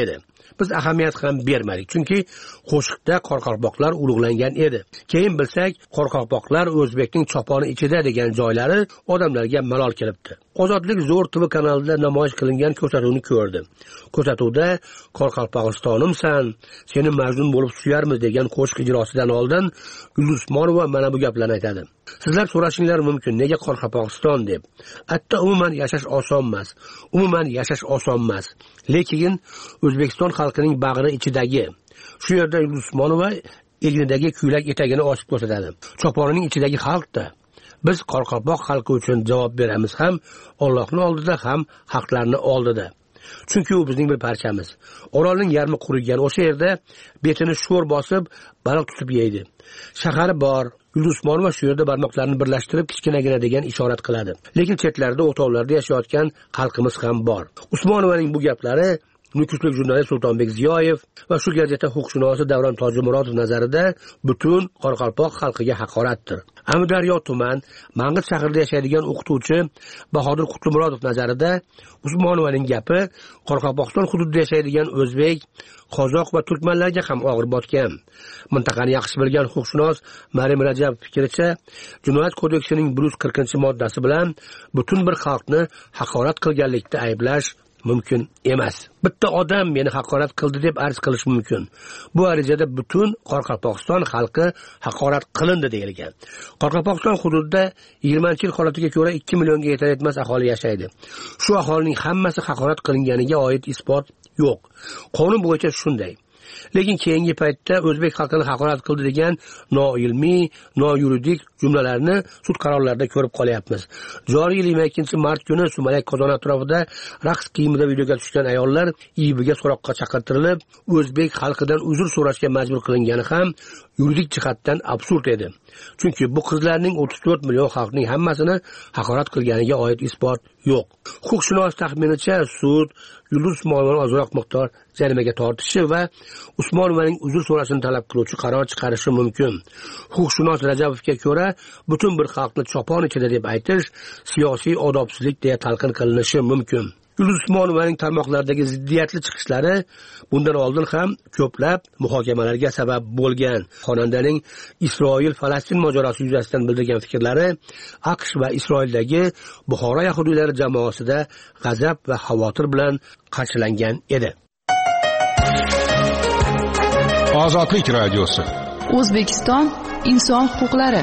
Biz ahamiyat ham bermadik, chunki qo'shiqda qoraqalpoqlar ulug'langan edi. Keyin bilsak, qoraqalpoqlar O'zbekning choponi ichida degan joylari odamlarga malol kelibdi. Ozodlik zo'r T V kanalida namoyish qilingan ko'rsatuvni ko'rdim. Ko'rsatuvda Qoraqalpog'istonimsan, seni majnun bo'lib suyarmiz degan qo'shiq ijrosidan oldin Yulduz Usmonova mana bu gaplarni aytadi. Sizlar so'rashinglar mumkin, nega Qoraqalpog'iston deb? Hatto umuman yashash oson emas. Umuman yashash oson emas. Lekin O'zbekiston xalqining bag'ri ichidagi shu yerda Yulduz Usmonova egnidagi ko'ylak etagini ochib ko'rsatadi. Choponining ichidagi xalqda biz Qoraqalpoq xalqi uchun javob beramiz ham Allohning oldida ham xalqlarning oldida. Chunki u bizning bir parchamiz. Orolning yarmi qurigan o'sha yerda betini sho'r bosib baliq tutib yeydi. Shahari bor. Yulduz Usmonova shu yerda barmoqlarini birlashtirib kichkinagina degan ishorat qiladi. Lekin chetlarda, o'tovlarda yashayotgan xalqimiz ham bor. Usmonovaning bu gaplari Nukuslik jurnalist Sultonbek Ziyoyev va shu gazeta huquqshunosi Davron Tojimurodov nazarida butun Qoraqalpoq xalqiga haqoratdir. Amudaryo tuman Mang'it shahrida yashaydigan o'qituvchi Bahodir Qutlumurodov nazarida Usmonovaning gapi Qoraqalpog'iston hududida yashaydigan o'zbek, qozoq va turkmanlarga ham og'ir botgan. Mintaqani yaxshi bilgan huquqshunos Maryam Rajab fikricha, Jinoyat kodeksining bir yuz qirqinchi moddasi bilan butun bir xalqni haqorat qilganlikda ayblash mumkin emas. Bitta odam meni haqorat qildi deb arz qilish mumkin. Bu arizada butun Qoraqalpog'iston xalqi haqorat qilindi deyilgan. Qoraqalpog'iston hududida yigirmanchi yil holatiga ko'ra ikki millionga yetmas aholi yashaydi. Shu aholining hammasi haqorat qilinganiga oid isbot yo'q. Qonun bo'yicha shunday. Lekin keyingi paytda o'zbek xalqini haqorat qildi degan noilmiy, noyuridik jumlalarni sud qarorlarida ko'rib qolyapmiz. Joriy yil yigirma ikkinchi mart kuni Sumalak qozoni atrofida raqs kiyimida videoga tushgan ayollar I I Bga so'roqqa chaqirtirilib, o'zbek xalqidan uzr so'rashga majbur qilingani ham yuridik jihatdan absurd edi. Chunki bu qizlarning o'ttiz to'rt million xalqning hammasini haqorat qilganiga oid isbot yo'q. Huquqshunos taxminicha sud Yulduz Usmonovani ozroq miqdor jarimaga tortishi va Usmonovaning uzr so'rashini talab qiluvchi qaror chiqarishi mumkin. Huquqshunos Rajabovga ko'ra, butun bir xalqni chopon ichida deb aytish siyosiy odobsizlik deya talqin qilinishi mumkin. Yulduz Usmonovaning tarmoqlardagi ziddiyatli chiqishlari bundan oldin ham ko'plab muhokamalarga sabab bo'lgan. Xonandaning Isroil-Falastin mojarosi yuzasidan bildirgan fikrlari AQSh va Isroildagi Buxoro yahudiylari jamoasida g'azab va xavotir bilan qarshilangan edi. Ozodlik radiosi. O'zbekiston inson huquqlari.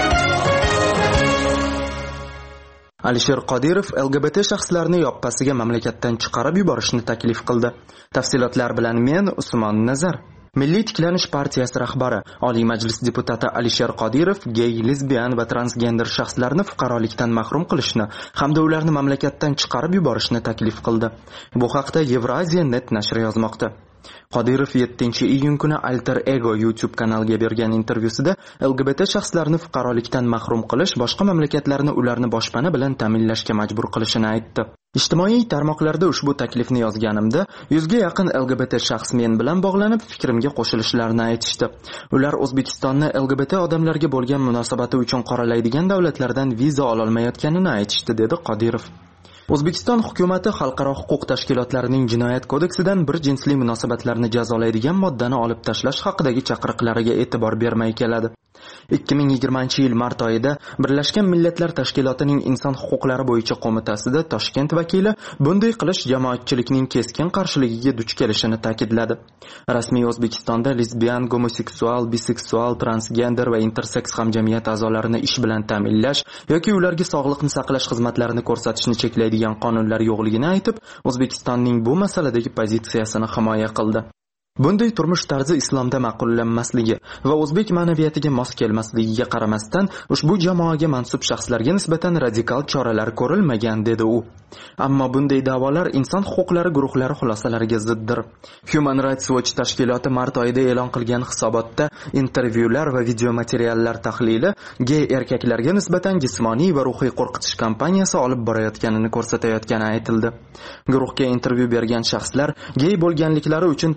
Alisher Qodirov L G B T shaxslarni yoppasiga mamlakatdan chiqarib yuborishni taklif qildi. Tafsilotlar bilan men Usmon Nazar. Milliy tiklanish partiyasi rahbari, Oliy Majlis deputati Alisher Qodirov gey, lesbian va transgender shaxslarni fuqarolikdan mahrum qilishni hamda ularni mamlakatdan chiqarib yuborishni taklif qildi. Bu haqda Eurasia net nashri yozmoqda. Qodirov yettinchi iyun kuni Alter Ego YouTube kanaliga bergan intervyusida L G B T shaxslarni fuqarolikdan mahrum qilish boshqa mamlakatlarni ularni boshpana bilan ta'minlashga majbur qilishini aytdi. Ijtimoiy tarmoqlarda ushbu taklifni yozganimda yuzga yaqin L G B T shaxs men bilan bog'lanib fikrimga qo'shilishlarini aytishdi. Ular O'zbekistonni L G B T odamlarga bo'lgan munosabati uchun qoralaydigan davlatlardan viza ola olmayotganini aytishdi, dedi Qodirov. O'zbekiston hukumatı xalqaro huquq tashkilotlarining jinoyat kodeksidan bir jinsli munosabatlarni jazolaydigan moddani olib tashlash haqidagi chaqiriqlariga e'tibor bermay keladi. ikki ming yigirmanchi yil mart oyida Birlashgan Millatlar Tashkilotining inson huquqlari bo'yicha qo'mitasida Toshkent vakili bunday qilish jamoatchilikning keskin qarshiligiga duch kelishini ta'kidladi. Rasmiy O'zbekistonda lesbian, gomoseksual, biseksual, transgender va interseks hamjamiyat a'zolarini ish bilan ta'minlash yoki ularga sog'liqni saqlash xizmatlarini ko'rsatishni cheklaydigan qonunlar yo'qligini aytib, O'zbekistonning bu masaladagi pozitsiyasini himoya qildi. Bunday turmush tarzi islomda ma'qullanmasligi va o'zbek ma'naviyatiga mos kelmasligiga qaramasdan ushbu jamoaga mansub shaxslarga nisbatan radikal choralar ko'rilmagan, dedi u. Ammo bunday da'volar inson huquqlari guruhlari xulosalariga ziddir. Human Rights Watch tashkiloti mart oyida e'lon qilgan hisobotda intervyular va video materiallar tahlili gey erkaklarga nisbatan jismoniy va ruhiy qo'rqitish kampaniyasi olib borayotganini ko'rsatayotgani aytildi. Guruhga intervyu bergan shaxslar gey bo'lganliklari uchun politsiya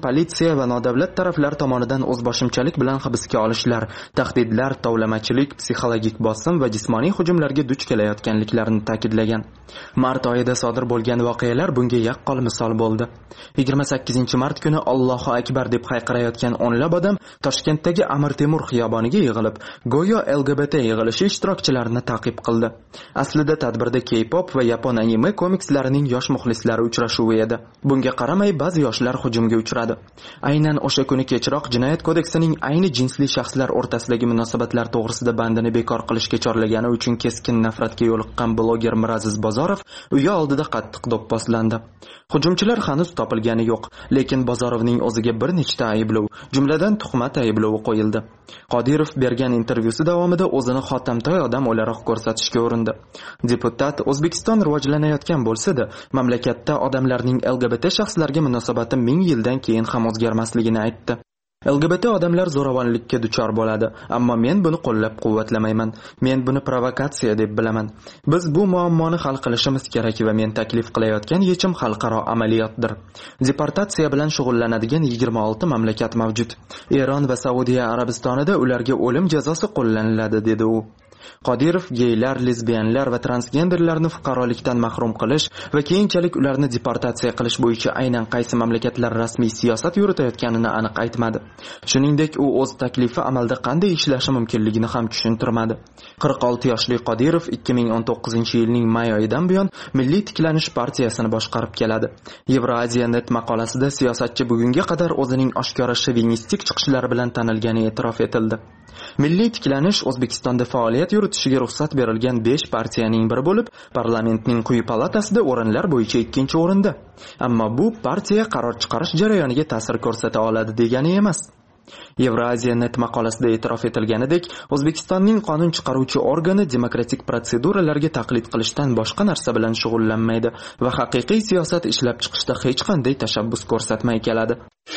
politsiya va nodavlat taraflar tomonidan o'zboshimchalik bilan hibsga olishlar, tahdidlar, tovlamachilik, psixologik bosim va jismoniy hujumlarga duch kelayotganliklarini ta'kidlagan. Mart oyida sodir bo'lgan voqealar bunga yaqqol misol bo'ldi. yigirma sakkizinchi mart kuni Allohu akbar deb hayqirayotgan o'nlab odam Toshkentdagi Amir Temur xiyoboniga yig'ilib, go'yo L G B T yig'ilishi ishtirokchilarini ta'qib qildi. Aslida tadbirda K-pop va yapon anime komikslarining yosh muxlislari uchrashuvi edi. Bunga qaramay ba'zi yoshlar hujumga uchradi. Aynan o'sha kuni kechroq Jinoyat kodeksining ayni jinsli shaxslar o'rtasidagi munosabatlar to'g'risida bandini bekor qilishga chorlagani uchun keskin nafratga yo'liqqan bloger Miraziz Bozorov uyi oldida qattiq do'pposlandi. Hujumchilar hanuz topilgani yo'q, lekin Bozorovning o'ziga bir nechta ayblov, jumladan tuhmat ayblovi qo'yildi. Qodirov bergan intervyusi davomida o'zini xotamtoy odam o'laroq ko'rsatishga urindi. Deputat O'zbekiston rivojlanayotgan bo'lsa-da, mamlakatda odamlarning L G B T shaxslarga munosabati ming yildan keyin ham o'zgarmasligini aytdi. L G B T odamlar zo'ravonlikka duchor bo'ladi, ammo men buni qo'llab-quvvatlamayman. Men buni provokatsiya deb bilaman. Biz bu muammoni hal qilishimiz kerak va men taklif qilayotgan yechim xalqaro amaliyotdir. Deportatsiya bilan shug'ullanadigan yigirma olti mamlakat mavjud. Eron va Saudiya Arabistonida ularga o'lim jazosi qo'llaniladi, dedi u. Qodirov geylar, lesbiyanlar va transgenderlarni fuqarolikdan mahrum qilish va keyinchalik ularni deportatsiya qilish bo'yicha aynan qaysi mamlakatlar rasmiy siyosat yuritayotganini aniq aytmadi. Shuningdek, u o'z taklifi amalda qanday ishlashi mumkinligini ham tushuntirmadi. qirq olti yoshli Qodirov ikki ming o'n to'qqizinchi yilning may oyidan buyon Milliy tiklanish partiyasini boshqarib keladi. Eurasia net maqolasida siyosatchi bugunga qadar o'zining oshkora shovinistik chiqishlari bilan tanilgani e'tirof etildi. Milliy tiklanish O'zbekistonda faoliyat yuritishiga ruxsat berilgan besh partiyaning biri bo'lib, parlamentning quyi palatasida o'rinlar bo'yicha ikkinchi o'rinda. Ammo bu partiya qaror chiqarish jarayoniga ta'sir ko'rsata oladi degani emas. Eurasia net maqolasida e'tirof etilganidek, O'zbekistonning qonun chiqaruvchi organi demokratik protseduralarga taqlid qilishdan boshqa narsa bilan shug'ullanmaydi va haqiqiy siyosat ishlab chiqishda hech qanday tashabbus ko'rsatmay keladi.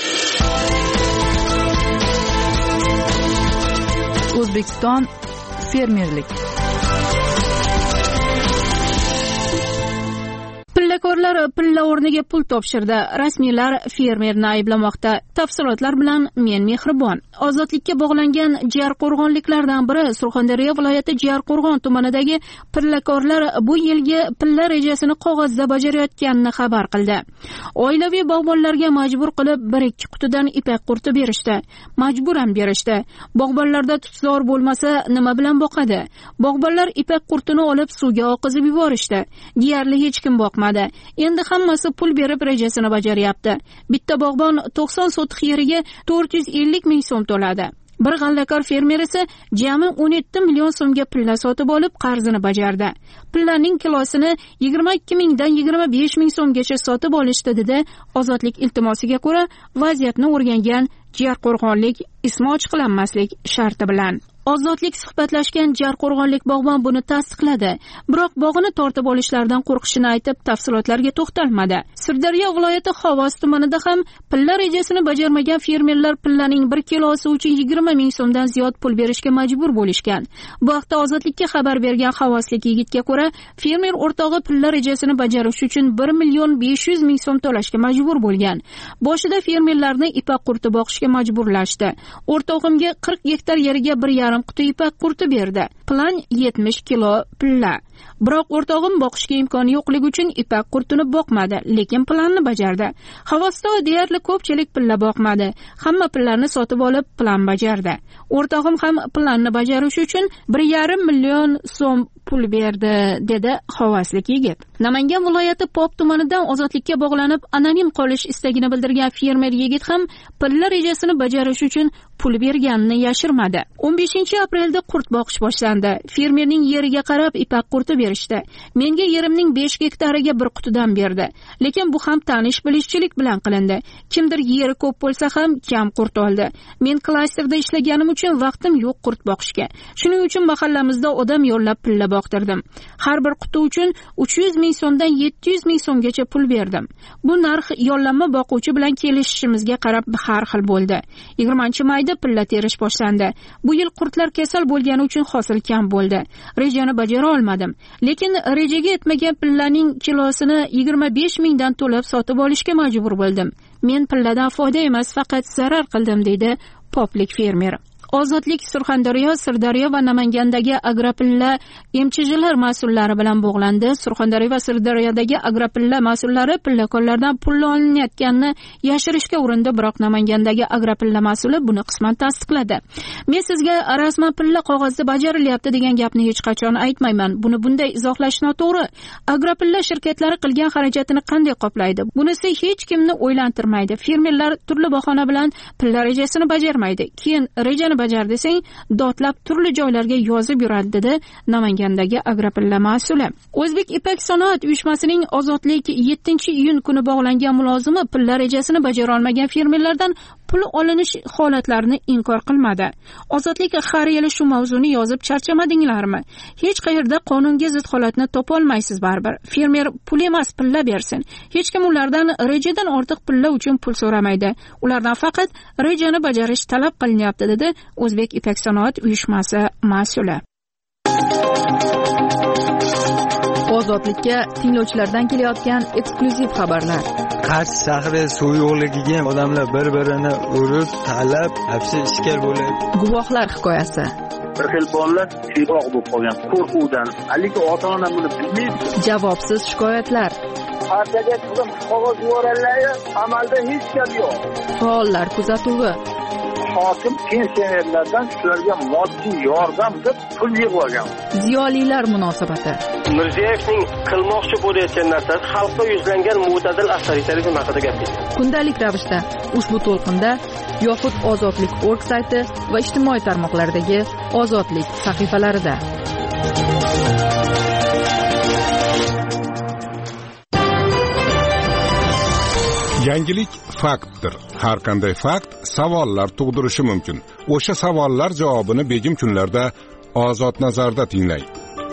O'zbekiston fermerlik. Pillakorlar pilla o'rniga pul topshirdi. Rasmiylar fermerni ayblamoqda. Tafsilotlar bilan men Mehribon. Ozodlikka bog'langan Jarqo'rg'onliklardan biri Surxondaryo viloyati Jarqo'rg'on tumanidagi pillakorlar bu yilgi pilla rejasini qog'ozda bajarayotganini xabar qildi. Oilaviy bog'bonlarga majbur qilib bir ikki qutidan ipak qurti berishdi. Majburan berishdi. Bog'bonlarda tutzor bo'lmasa nima bilan boqadi? Bog'bonlar ipak qurtini olib suvga oqizib yuborishdi. Deyarli hech kim boqmadi. Endi hammasi pul berib rejasini bajaryapti. Bitta bog'bon to'qson sotix yeriga to'rt yuz ellik ming so'm to'ladi. Bir g'allakor fermer esa jami o'n yetti million so'mga pilla sotib olib qarzini bajardi. Pillaning kilosini yigirma ikki mingdan yigirma besh ming so'mgacha sotib olishdi, dedi Ozodlik iltimosiga ko'ra vaziyatni o'rgangan Jarqo'rg'onlik ismi ochiqlanmaslik sharti bilan. Ozodlik suhbatlashgan Jarqo'rg'onlik bog'bon buni tasdiqladi. Biroq bog'ini tortib olishlaridan qo'rqishini aytib, tafsilotlarga to'xtalmadi. Sirdaryo viloyati Xovos tumanida ham pilla rejasini bajarmagan fermerlar pillaning bir kilosi uchun yigirma ming so'mdan ziyod pul berishga majbur bo'lishgan. Bu haqda Ozodlikka xabar bergan xovoslik yigitga ko'ra, fermer o'rtog'i pilla rejasini bajarish uchun bir million besh yuz ming so'm to'lashga majbur bo'lgan. Boshida fermerlarni ipak qurti boqishga majburlashdi. O'rtog'imga qirq gektar yeriga bir yarim quti ipak qurti berdi. Plan yetmish kilo pilla. Biroq o'rtog'im boqishga imkoni yo'qligi uchun ipak qurtini boqmadi, lekin planni bajardi. Xovosda deyarli ko'pchilik pilla boqmadi. Hamma pillarni sotib olib plan bajardi. O'rtog'im ham planni bajarish uchun bir yarim million so'm pul berdi, dedi xovoslik yigit. Namangan viloyati Pop tumanidan ozodlikka bog'lanib anonim qolish istagini bildirgan fermer yigit ham pilla rejasini bajarish uchun pul berganini yashirmadi. o'n beshinchi aprelda qurt boqish boshlandi. Fermerning yeriga qarab ipak qurti berishdi. Menga yerimning besh gektariga bir qutidan berdi. Lekin bu ham tanish bilishchilik bilan qilindi. Kimdir yeri ko'p bo'lsa ham kam qurt oldi. Men klasterda ishlaganim uchun vaqtim yo'q qurt boqishga. Shuning uchun mahallamizda odam yollab pilla boqtirdim. Har bir quti uchun uch yuz ming so'mdan yetti yuz ming so'mgacha pul berdim. Bu narx yollanma boquvchi bilan kelishishimizga qarab har xil bo'ldi. yigirmanchi mayda pilla terish boshlandi. Bu yil qurtlar kasal bo'lgani uchun hosil kam bo'ldi. Rejani bajara olmadim. Lekin rejaga yetmagan pillaning kilosini yigirma besh mingdan to'lab sotib olishga majbur bo'ldim. men pilladan foyda emas, faqat zarar qildim, deydi poplik fermer. Ozodlik Surxondaryo, Sirdaryo va Namangandagi agrapilla emchijilar mas'ullari bilan bog'landi. Surxondaryo va Sirdaryodagi agrapilla mas'ullari pillakonlardan pul olinayotganini yashirishga urindi, biroq Namangandagi agrapilla mas'uli buni qisman tasdiqladi. Men sizga rasman pilla qog'ozda bajarilyapti degan gapni hech qachon aytmayman. Buni bunday izohlash noto'g'ri. Agrapilla shirkatlari qilgan xarajatini qanday qoplaydi? Bunisi hech kimni o'ylantirmaydi. Fermerlar turli bahona bilan pilla rejasini bajarmaydi. Keyin rejani bajar desang, dotlab turli joylarga yozib yuradi, dedi Namangandagi agrapilla mas'uli. O'zbek Ipak sanoat uyushmasining Ozodlik yettinchi iyun kuni bog'langan mulozimi pilla rejasini bajara olmagan fermerlardan pul olinish holatlarini inkor qilmadi. Ozodlik har yili shu mavzuni yozib charchamadinglarmi? Hech qayerda qonunga zid holatni topa olmaysiz baribir. Fermer pul emas, pilla bersin. Hech kim ulardan rejadan ortiq pilla uchun pul so'ramaydi. Ulardan faqat rejani bajarish talab qilinyapti, dedi O'zbek Ipak sanoat uyushmasi mas'uli. Ozodlikka tinglovchilardan kelayotgan eksklyuziv xabarlar. Qarshi shahri suv yo'qligiga odamlar bir-birini urib, talab, hapsi ishkal bo'ladi. Guvohlar hikoyasi. Bir xil bolalar siyroq bo'lib qolgan qo'rquvdan, haligi ota-ona buni bilmaydi. Javobsiz shikoyatlar. Partiyaga qizim qog'oz yuboradilar, amalda hech gap yo'q. Faollar kuzatuvi. Hokim pensionerlardan shularga moddiy yordam deb pul yig'ib olgan. Ziyolilar munosabati. Mirziyoyevning qilmoqchi bo'layotgan narsasi xalqqa yuzlangan mo'tadil avtoritarizm haqida gapirdi. Kundalik ravishda ushbu to'lqinda yoxud Ozodlik nokta org sayti va ijtimoiy tarmoqlardagi Ozodlik sahifalarida. Yangilik faktdir. Har qanday fakt savollar tug'dirishi mumkin. O'sha savollar javobini begim kunlarda Ozod nazarda tinglang.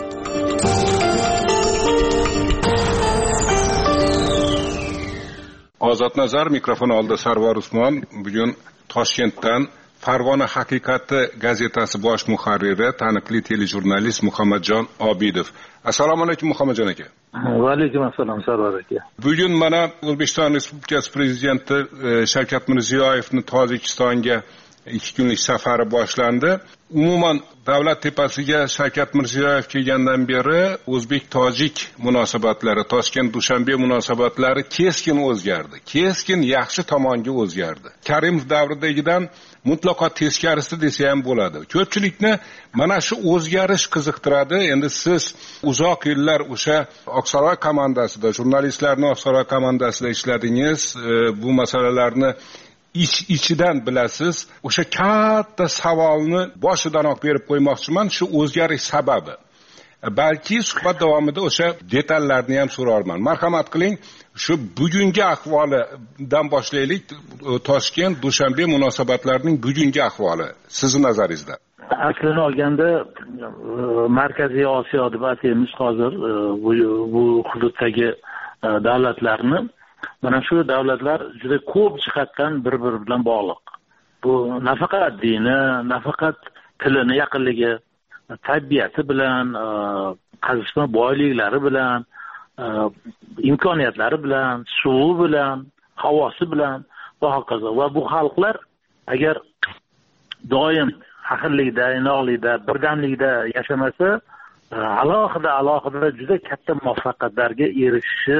Ozod nazar mikrofon oldida Sarvar Usmon. Bugun Toshkentdan Farg'ona haqiqati gazetasi bosh muharriri, taniqli telejurnalist Muhammadjon Obidov. Assalomu alaykum Muhammadjon aka. Va alaykum assalom Sarvar aka. Bugun mana O'zbekiston Respublikasi prezidenti Shavkat Mirziyoyevning Tojikistonga ikki kunlik safari boshlandi. Umuman davlat tepasiga Shavkat Mirziyoyev kelgandan beri o'zbek-tojik munosabatlari, Toshkent-Dushanbe munosabatlari keskin o'zgardi. Keskin yaxshi tomonga o'zgardi. Karimov davridagidan mutlaqo teskarisi desa ham bo'ladi. Ko'pchilikni mana shu o'zgarish qiziqtiradi. Endi siz uzoq yillar o'sha Oqsaroy komandasida, jurnalistlarning Oqsaroy komandasida ishladingiz, bu masalalarni ich ichidan bilasiz. O'sha katta savolni boshidanoq berib qo'ymoqchiman, shu o'zgarish sababi. Balki suhbat davomida o'sha detallarni ham so'rarman. Marhamat qiling, shu bugungi ahvolidan boshlaylik. Toshkent Dushanbe munosabatlarining bugungi ahvoli sizning nazaringizda. Aslini olganda Markaziy Osiyo deb ataymiz hozir bu, bu hududdagi davlatlarni. Mana shu davlatlar juda ko'p jihatdan bir-biri bilan bog'liq. Bu nafaqat dini, nafaqat tilini yaqinligi, tabiati bilan, qazishma boyliklari bilan, imkoniyatlari bilan, suvi bilan, havosi bilan va hokazo. Va bu xalqlar agar doim haqirlikda, inoqlikda, birdamlikda yashamasa, alohida alohida juda katta muvaffaqiyatlarga erishishi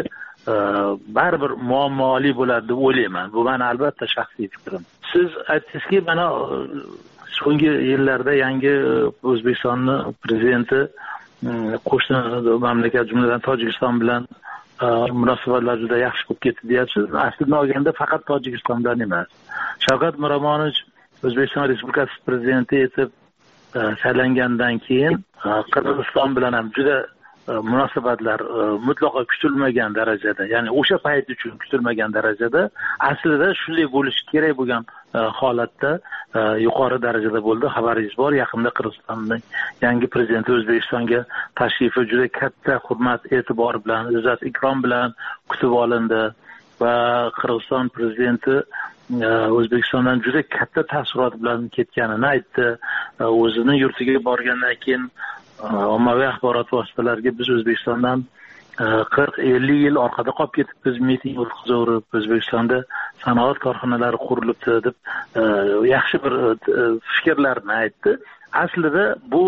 baribir muammoli bo'ladi deb o'ylayman. Bu meni albatta shaxsiy fikrim. Siz aytdingizki, mana so'nggi yillarda yangi O'zbekistonning prezidenti qo'shni mamlakat, jumladan Tojikiston bilan munosabatlar juda yaxshi bo'lib ketdi deyapsiz. Aslida olganda faqat Tojikiston bilan emas. Shavkat Miromonovich O'zbekiston Respublikasi prezidenti etib saylangandan keyin Qirg'iziston bilan ham juda munosabatlar mutlaqo kutilmagan darajada, ya'ni o'sha payt uchun kutilmagan darajada, aslida shunday bo'lishi kerak bo'lgan holatda yuqori darajada bo'ldi. Xabaringiz bor, yaqinda Qirg'izistonning yangi prezidenti O'zbekistonga tashrifi juda katta hurmat, e'tibor bilan, izzat ikrom bilan kutib olindi va Qirg'iziston prezidenti O'zbekistondan juda katta taassurot bilan ketganini aytdi. O'zining yurtiga borgandan keyin ommaviy axborot vositalariga biz O'zbekistondan qirq ellik yil orqada qolib ketibmiz, miting o'tkazaverib, O'zbekistonda sanoat korxonalari qurilibdi deb yaxshi bir fikrlarni aytdi. Aslida bu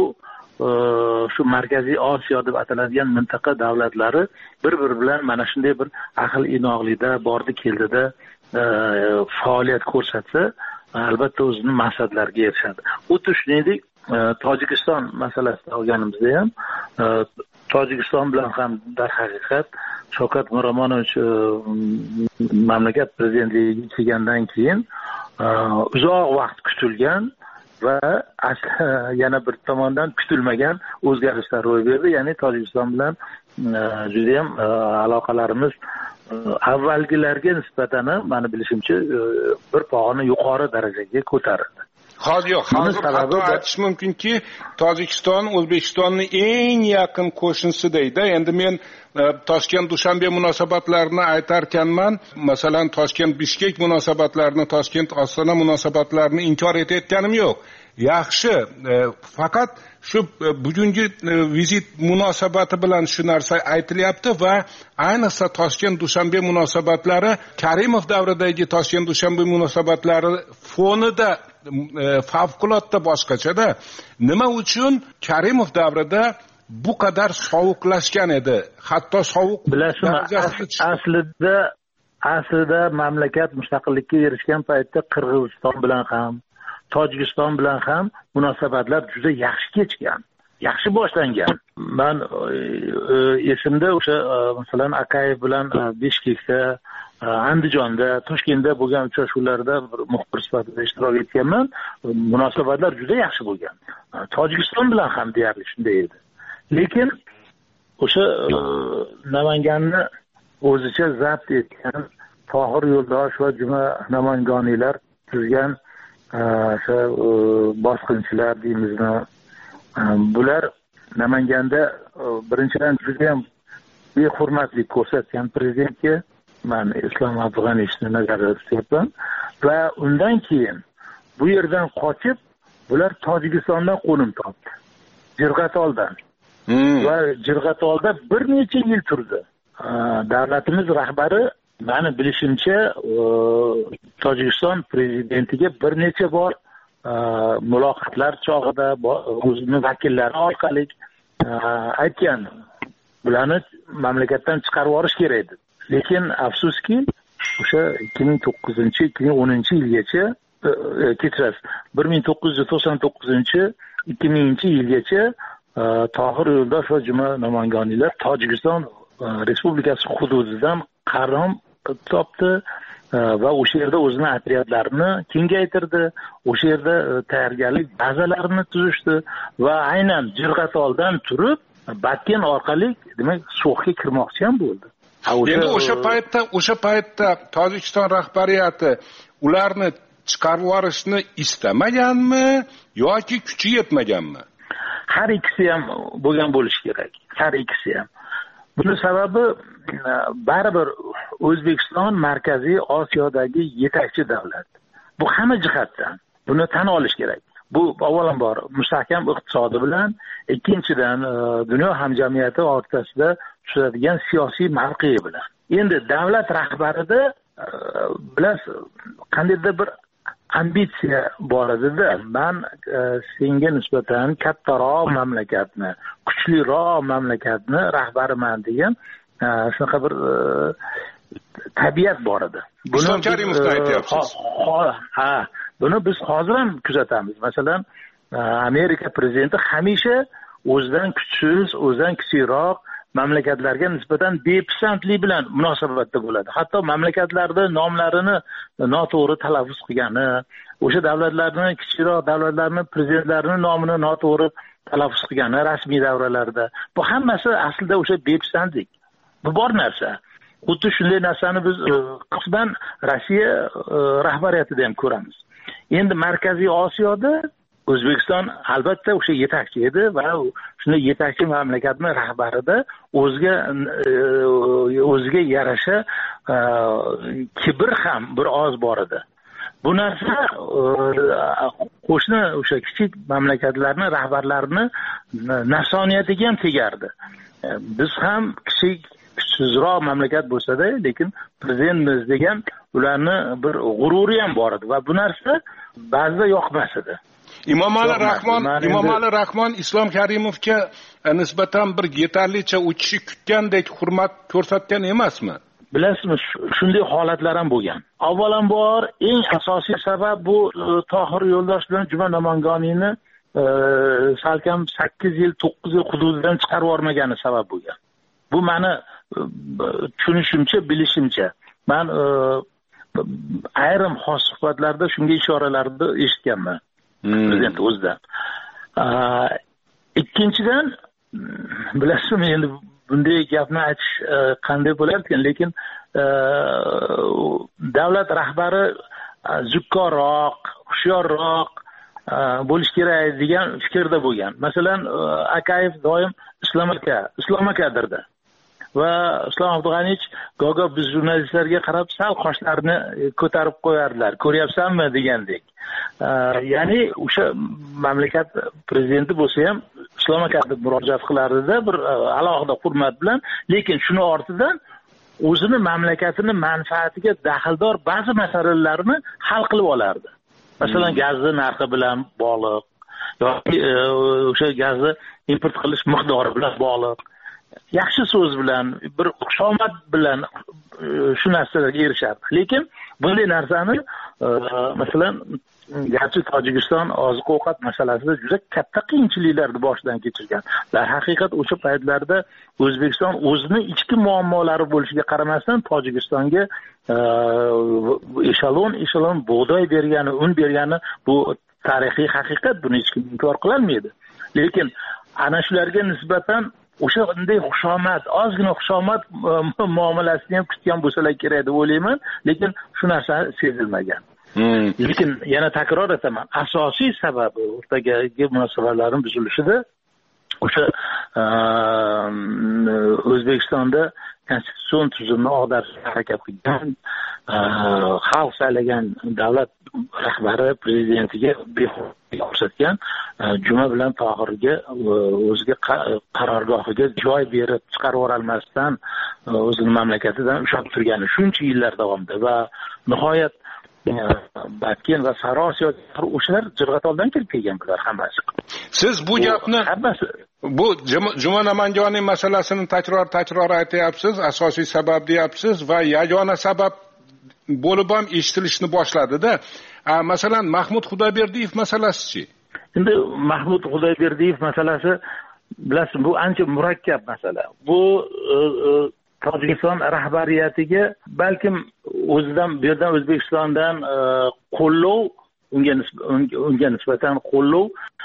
shu Markaziy Osiyo deb ataladigan mintaqa davlatlari bir-biri bilan mana shunday bir aql inoqlikda, bordi keldida faoliyat ko'rsatsa, albatta o'zining maqsadlariga erishadi. Xuddi shuningdek Tojikiston masalasida olganimizda ham Tojikiston bilan ham darhaqiqat Shavkat Miromonovich mamlakat prezidentligiga kelgandan keyin uzoq vaqt kutilgan va yana bir tomondan kutilmagan o'zgarishlar ro'y berdi. Ya'ni Tojikiston bilan juda ham aloqalarimiz avvalgilarga nisbatan meni bilishimcha bir pog'ona yuqori darajaga ko'tarildi. Hozir yo'q, hozir hatto aytish mumkinki, Tojikiston O'zbekistonning eng yaqin qo'shnisi deydi. Endi men Toshkent-Dushanbe munosabatlarini aytarkanman, masalan, Toshkent-Bishkek munosabatlarini, Toshkent-Ostona munosabatlarini inkor etayotganim yo'q. Yaxshi, faqat shu bugungi vizit munosabati bilan shu narsa aytilyapti va ayniqsa Toshkent-Dushanbe munosabatlari Karimov davridagi Toshkent-Dushanbe munosabatlari fonida favqulodda boshqachada. Nima uchun Karimov davrida bu qadar sovuqlashgan edi? Hatto sovuq bilasizmi, aslida aslida mamlakat mustaqillikka erishgan paytda Qirg'iziston bilan ham, Tojikiston bilan ham munosabatlar juda yaxshi kechgan, yaxshi boshlangan. Men esimda o'sha masalan Akayev bilan Bishkekda, Andijonda, Toshkentda bo'lgan uchrashuvlarda muxbir sifatida ishtirok etganman. Munosabatlar juda yaxshi bo'lgan. Tojikiston bilan ham deyarli shunday edi. Lekin o'sha Namanganni o'zicha zabt etgan Tohir Yo'ldosh va Juma Namangoniylar tuzgan o'sha bosqinchilar deymizmi, bular Namanganda birinchidan juda ham behurmatlik ko'rsatgan prezidentga men Islom Abdug'aniyevni nazarda tutyapman va undan keyin bu yerdan qochib bular Tojikistondan qo'nim topdi. Jirg'atoldan. Va Jirg'atolda bir necha yil turdi. Davlatimiz rahbari meni bilishimcha Tojikiston prezidentiga bir necha bor muloqotlar chog'ida o'zining vakillari orqali aytgan, bularni mamlakatdan chiqarib yuborish kerak edi. Lekin afsuski o'sha ikki ming to'qqizinchi ikki ming o'ninchi yilgacha kechirasiz bir ming to'qqiz yuz to'qson to'qqizinchi ikki minginchi yilgacha Tohir Yo'ldosh va Juma Namangoniylar Tojikiston Respublikasi hududidan qarom topdi va o'sha yerda o'zining otryadlarini kengaytirdi, o'sha yerda tayyorgarlik bazalarini tuzishdi va aynan Jirg'atoldan turib Batken orqali, demak, So'xga kirmoqchi ham bo'ldi. Endi o'sha paytda, o'sha paytda Tojikiston rahbariyati ularni chiqarib yuborishni istamaganmi yoki kuchi yetmaganmi? Har ikkisi ham bo'lgan bo'lishi kerak. Har ikkisi ham. Buning sababi baribir O'zbekiston Markaziy Osiyodagi yetakchi davlat. Bu hamma jihatdan. Buni tan olish kerak. Bu avvalambor mustahkam iqtisodi bilan, ikkinchidan dunyo hamjamiyati o'rtasida tutadigan siyosiy mavqei bilan. Endi davlat rahbarida bilasiz, qandaydir bir ambitsiya bor edi-da. Men senga nisbatan kattaroq mamlakatni, kuchliroq mamlakatni rahbariman degan shunaqa bir tabiat bor edi. Buni Karimovda aytyapsiz. Ha, buni biz hozir ham kuzatamiz. Masalan, Amerika prezidenti hamisha o'zidan kuchsiz, o'zidan kichikroq mamlakatlarga nisbatan bepisandlik bilan munosabatda bo'ladi. Hatto mamlakatlarda nomlarini noto'g'ri talaffuz qilgani, o'sha davlatlarning kichikroq davlatlarning prezidentlarini nomini noto'g'ri talaffuz qilgani rasmiy davralarda. Bu hammasi aslida o'sha bepisandlik. Bu bor narsa. Xuddi shunday narsani biz qisman Rossiya rahbariyatida ham ko'ramiz. Endi Markaziy Osiyoda O'zbekiston albatta o'sha yetakchi edi va shunday yetakchi mamlakatning rahbarida o'ziga o'ziga yarasha kibr ham bir oz bor edi. Bu narsa qo'shni o'sha kichik mamlakatlarning rahbarlarini nafsoniyatiga ham tegardi. Biz ham kichik kuchsizroq mamlakat bo'lsa-da, lekin prezidentmiz degan ularni bir g'ururi ham bor edi va bu narsa ba'zida yoqmas edi. Imomali Rahmon, Imomali Rahmon Islom Karimovga nisbatan bir yetarlicha u kishi kutgandek hurmat ko'rsatgan emasmi? Bilasizmi, shunday holatlar ham bo'lgan. Avvalambor eng asosiy sabab bu Tohir Yo'ldosh bilan Juma Namangoniyni salkam sakkiz yil, to'qqiz yil hududidan chiqarib yubormagani sabab bo'lgan. Bu meni tushunishimcha, bilishimcha. Men ayrim xos suhbatlarda shunga ishoralarni eshitganman. Prezident o'zidan. Ikkinchidan, bilasizmi, endi bunday gapni aytish qanday bo'lar ekan, lekin davlat rahbari zukkorroq, hushyorroq bo'lish kerak degan fikrda bo'lgan. Masalan, Akayev doim Islom aka, Islom akadirdi. Va Islom Abdug'anich go'go biz jurnalistlarga qarab sal qoshlarini ko'tarib qo'yardilar. Ko'ryapsanmi degandek. Ya'ni o'sha mamlakat prezidenti bo'lsa ham Islom aka deb murojaat qilardi-da, bir alohida hurmat bilan, lekin shuni ortidan o'zini mamlakatini manfaatiga daxldor ba'zi masalalarni hal qilib olardi. Masalan, gazni narxi bilan bog'liq yoki o'sha gazni import qilish miqdori bilan bog'liq. Yaxshi so'z bilan, bir xushomad bilan shu narsalarga erishardi. Lekin bunday narsani masalan, garchi Tojikiston oziq-ovqat masalasida juda katta qiyinchiliklarni boshidan kechirgan. Dar haqiqat o'sha paytlarda O'zbekiston o'zini ichki muammolari bo'lishiga qaramasdan Tojikistonga eshalon eshalon bug'doy bergani, un bergani bu tarixiy haqiqat, buni hech kim inkor qila olmaydi. Lekin ana shularga nisbatan o'sha bunday xushomad, ozgina xushomad muomalasini ham kutgan bo'lsalar kerak deb o'ylayman, lekin shu narsa sezilmagan. Hmm. Lekin yana takror etaman, asosiy sababi o'rtadagi munosabatlarning buzilishida o'sha O'zbekistonda konstitutsion tuzumni og'darishga harakat qilgan, xalq saylagan davlat rahbari prezidentiga behurmatlik ko'rsatgan Juma bilan Tohirga o'ziga qarorgohiga joy berib chiqarib yuborolmasdan o'zining mamlakatidan ushlab turgani shuncha yillar davomida va nihoyat Batken va Sarosiyo o'shalar Jirg'atoldan kirib kelgan bular hammasi. Siz bu gapni hammasi bu Juma Namangoniy masalasini takror-takror aytyapsiz, asosiy sabab deyapsiz va yagona sabab bo'lib ham eshitilishni boshladi-da. Masalan, Mahmud Xudoyberdiyev masalasi-chi? Endi Mahmud Xudoyberdiyev masalasi bilasiz, bu ancha murakkab masala. Bu Tojikiston rahbariyatiga balkim o'zidan bu yerdan O'zbekistondan qo'llov, unga unga nisbatan qo'llov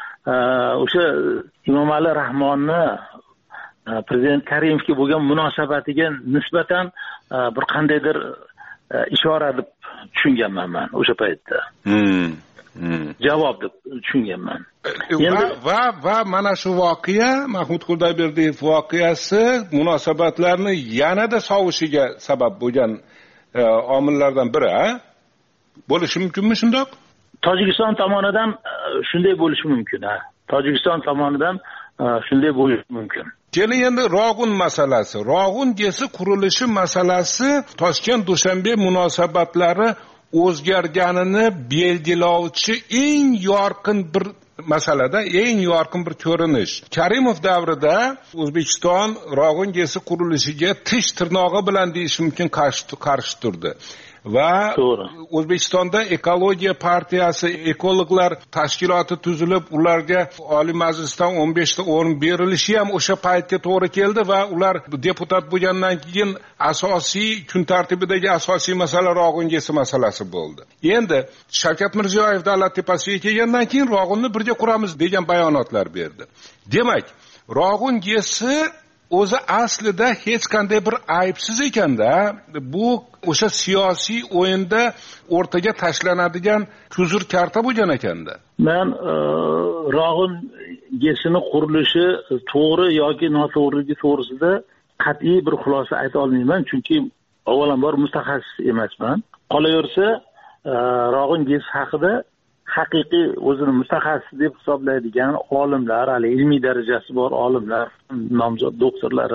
o'sha Imomali Rahmonni prezident Karimovga bo'lgan munosabatiga nisbatan bir qandaydir ishora deb tushunganman men o'sha paytda. Hmm. Hmm. Javob deb tushunganman. Va va va mana shu voqea, Mahmud Xudoyberdiyev voqeasi munosabatlarni yanada sovishiga sabab bo'lgan omillardan biri, ha? Bo'lishi mumkinmi shundoq? Tojikiston tomonidan shunday bo'lishi mumkin, ha. Tojikiston tomonidan shunday bo'lishi mumkin. Keling endi Rog'un masalasi. Rog'un gesi qurilishi masalasi Toshkent-Dushanbe munosabatlari o'zgarganini belgilovchi eng yorqin bir masalada, eng yorqin bir ko'rinish. Karimov davrida O'zbekiston Rog'un gesi qurilishiga tish tirnog'i bilan deyish mumkin qarshi turdi. Va O'zbekistonda Ekologiya partiyasi, ekologlar tashkiloti tuzilib, ularga Oliy Majlisdan o'n besh ta o'rin berilishi ham o'sha paytga to'g'ri keldi va ular deputat bo'lgandan keyin asosiy kun tartibidagi asosiy masala Rog'un gesi masalasi bo'ldi. Endi Shavkat Mirziyoyev davlat tepasiga kelgandan keyin Rog'unni birga quramiz degan bayonotlar berdi. Demak, Rog'un gesi o'zi aslida hech qanday bir aybsiz ekanda, bu o'sha siyosiy o'yinda o'rtaga tashlanadigan kuzur karta bo'lgan ekanda. Men Rog'un gesini qurilishi to'g'ri yoki noto'g'riligi to'g'risida qat'iy bir xulosa ayta olmayman, chunki avvalambor mutaxassis emasman. Qolaversa, Rog'un gesi haqida haqiqiy o'zini mutaxassis deb hisoblaydigan olimlar, hali ilmiy darajasi bor olimlar, nomzod doktorlari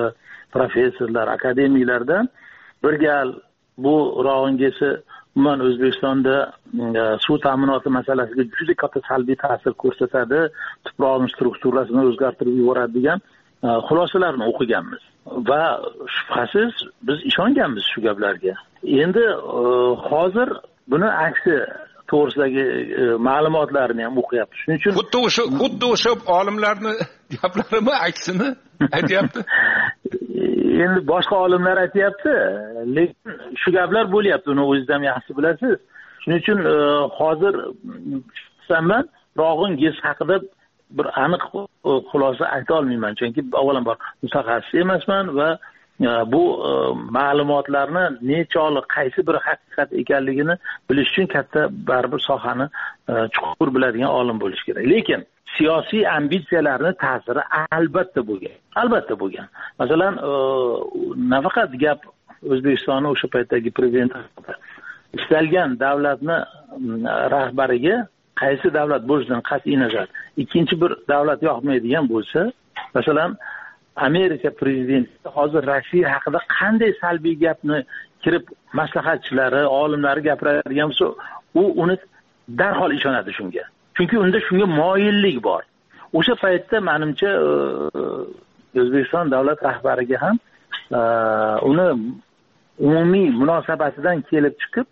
professorlar, akademiklardan bir gal bu rog'ingesi umuman O'zbekistonda suv ta'minoti masalasiga juda katta salbiy ta'sir ko'rsatadi, tuproqning strukturasini o'zgartirib yuboradi degan xulosalarni o'qiganmiz va shubhasiz biz ishonganmiz shu gaplarga. Endi hozir buni aksi to'g'risidagi ma'lumotlarni ham o'qiyapti. Shuning uchun xuddi o'sha xuddi o'sha olimlarni gaplarimi aksini aytyapti. Endi boshqa olimlar aytyapti, lekin shu gaplar bo'lyapti, uni o'zingiz ham yaxshi bilasiz. Shuning uchun hozir man rog'in gez haqida bir aniq xulosa ayta olmayman, chunki avvalambor mutaxassis emasman va bu ma'lumotlarni nechog'li qaysi bir haqiqat ekanligini bilish uchun katta baribir sohani chuqur biladigan olim bo'lish kerak. Lekin siyosiy ambitsiyalarning ta'siri albatta bo'lgan. Albatta bo'lgan. Masalan, nafaqat gap O'zbekistonning o'sha paytdagi prezidenti istalgan davlatni rahbariga qaysi davlat bo'lishidan qat'iy nazar ikkinchi bir davlat yoqmaydigan bo'lsa, masalan, Amerika prezidenti hozir Rossiya haqida qanday salbiy gapni kirib maslahatchilari, olimlari gapiradigan bo'lsa, u uni darhol ishonadi shunga. Chunki unda shunga moyillik bor. O'sha paytda menimcha O'zbekiston davlat rahbariga ham uni umumiy munosabatidan kelib chiqib,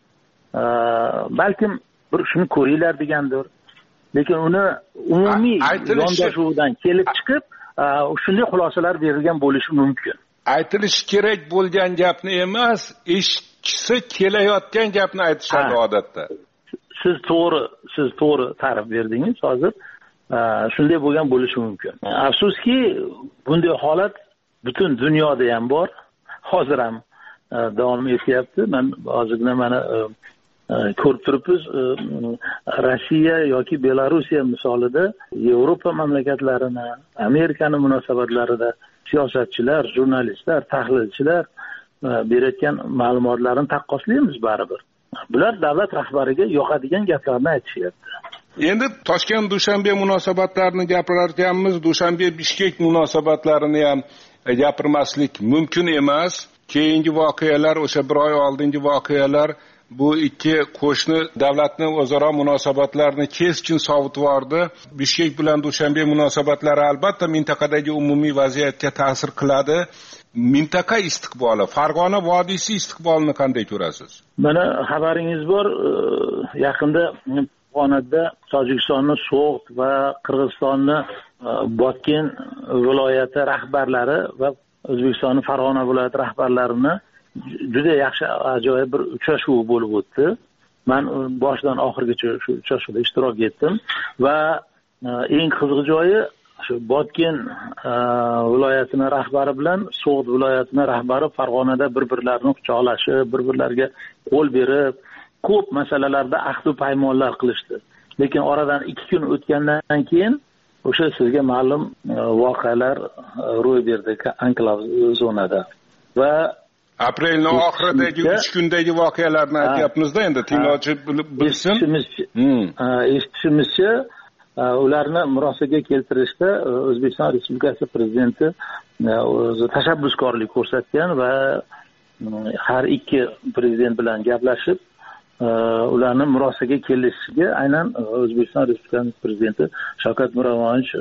balkim bir shuni ko'ringlar degandir. Lekin uni umumiy yondashuvidan kelib chiqib, shunday xulosalar berilgan bo'lishi mumkin. Aytilishi kerak bo'lgan gapni emas, eshitchisi kelayotgan gapni aytishadi odatda. Siz to'g'ri, siz to'g'ri ta'rif berdingiz hozir. Shunday bo'lgan bo'lishi mumkin. Afsuski, bunday holat butun dunyoda ham bor. Hozir ham davom etyapti. Men hozirgina mana ko'rib turibmiz, Rossiya yoki Belorussiya misolida Yevropa mamlakatlarini, Amerikaning munosabatlarida siyosatchilar, jurnalistlar, tahlilchilar berayotgan ma'lumotlarni taqqoslaymiz baribir. Bular davlat rahbariga yoqadigan gaplarni aytishyapti. Endi Toshkent Dushanbe munosabatlarini gapirar ekanmiz, Dushanbe Bishkek munosabatlarini ham gapirmaslik mumkin emas. Keyingi voqealar, o'sha bir oy oldingi voqealar bu ikki qo'shni davlatni o'zaro munosabatlarini keskin sovutib yubordi. Bishkek bilan Dushanbe munosabatlari albatta mintaqadagi umumiy vaziyatga ta'sir qiladi. Mintaqa istiqboli, Farg'ona vodiysi istiqbolini qanday ko'rasiz? Mana xabaringiz bor, yaqinda Farg'onada Tojikistonning So'g'd va Qirg'izistonning Botken viloyati rahbarlari va O'zbekistonning Farg'ona viloyati rahbarlarini juda yaxshi ajoyib bir uchrashuv bo'lib o'tdi. Men boshdan oxirigacha shu uchrashuvda ishtirok etdim va eng qiziq joyi shu Botken viloyatining rahbari bilan So'g'd viloyatining rahbari Farg'onada bir-birlarini quchoqlashib, bir-birlariga qo'l berib, ko'p masalalarda ahd-u paymonlar qilishdi. Lekin oradan ikki kun o'tgandan keyin o'sha sizga ma'lum voqealar ro'y berdi anklav zonada. Va aprelning oxiridagi uch kundagi voqealarni aytyapmizda, endi tinglovchi bilsin. Eshitishimizcha, ularni murosaga keltirishda O'zbekiston Respublikasi prezidenti o'zi tashabbuskorlik ko'rsatgan va har ikki prezident bilan gaplashib, ularni murosaga kelishiga aynan O'zbekiston Respublikasi prezidenti Shavkat Miromonovich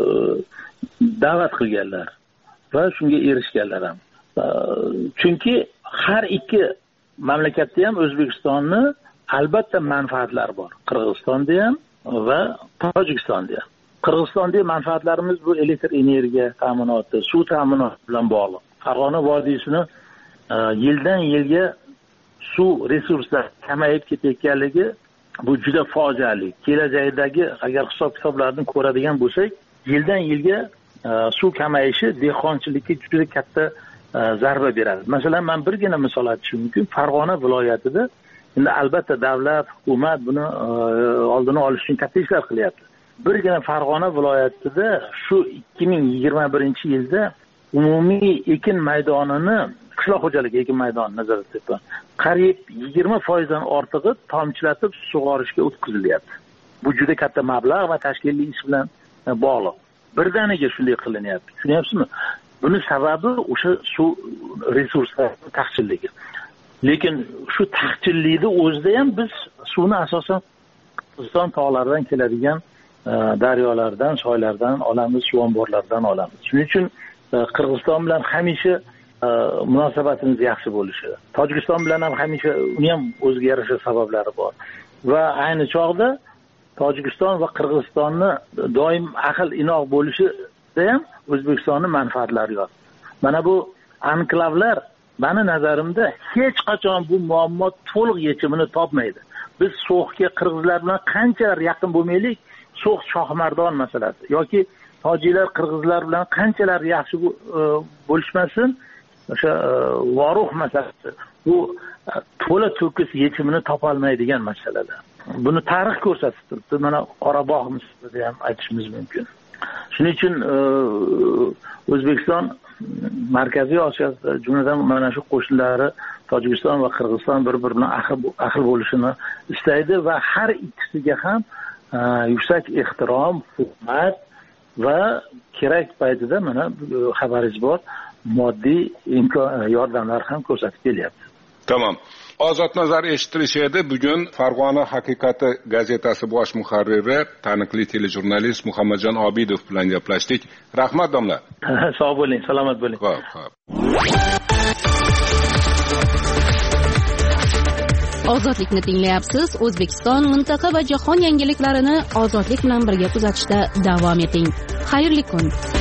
da'vat qilganlar va shunga erishganlar ham. Chunki har ikki mamlakatda ham O'zbekistonni albatta manfaatlari bor. Qirg'izistonda ham va Tojikistonda ham. Qirg'izistonda manfaatlarimiz bu elektr energiya ta'minoti, suv ta'minoti bilan bog'liq. Farg'ona vodiysining yildan yilga suv resurslari kamayib ketayotganligi bu juda fojiali. Kelajakdagi agar hisob-kitoblarni ko'radigan bo'lsak, yildan yilga suv kamayishi dehqonchilikka juda katta zarba beradi. Masalan, men birgina misol aytishim mumkin. Farg'ona viloyatida endi albatta davlat, hukumat buni oldini olish uchun katta ishlar qilyapti. Birgina Farg'ona viloyatida shu ikki ming yigirma birinchi yilda umumiy ekin maydonini, qishloq xo'jaligi ekin maydonini nazorat etyapman. Qariyb yigirma foiz dan ortig'i tomchilatib sug'orishga o'tkazilyapti. Bu juda katta mablag' va tashkiliy ish bilan bog'liq. Birdaniga shunday qilinyapti. Tushunyapsizmi? buni sababi o'sha suv resurslari taqchilligi. Lekin shu taqchillikni o'zida ham biz suvni asosan Qirg'iziston tog'laridan keladigan daryolardan, soylardan olamiz, suv omborlaridan olamiz. Shuning uchun Qirg'iziston bilan hamisha munosabatimiz yaxshi bo'lishi, Tojikiston bilan ham hamisha uni ham o'ziga yarasha sabablari bor. Va ayni chog'da Tojikiston va Qirg'izistonni doim aql inoq bo'lishida ham O'zbekistonning manfaatlari yotibdi. Mana bu anklavlar meni nazarimda hech qachon bu muammo to'liq yechimini topmaydi. Biz So'xga qirg'izlar bilan qanchalar yaqin bo'lmaylik, So'x Shohmardon masalasi yoki tojiklar qirg'izlar bilan qanchalar yaxshi bo'lishmasin, o'sha Voruh masalasi bu to'la to'kis yechimini topolmaydigan masalalar. Buni tarix ko'rsatib turibdi. Mana Qorabog' misolida ham aytishimiz mumkin. Shuning uchun O'zbekiston Markaziy Osiyoda, jumladan mana shu qo'shnilari Tojikiston va Qirg'iziston bir-biri bilan aql bo'lishini istaydi va har ikkisiga ham yuksak ehtirom, hurmat va kerak paytida mana xabaringiz bor, moddiy imkon yordamlar ham ko'rsatib kelyapti. Tamam. Ozod nazar eshitilishi edi. Bugun Farg'ona haqiqati gazetasi bosh muharriri, taniqli telejurnalist Muhammadjon Obidov bilan gaplashdik. Rahmat domla. Sog' bo'ling, salomat bo'ling. Xo'p, xo'p. Ozodlikni tinglayapsiz. O'zbekiston, mintaqa va jahon yangiliklarini ozodlik bilan birga kuzatishda davom eting. Xayrli kun.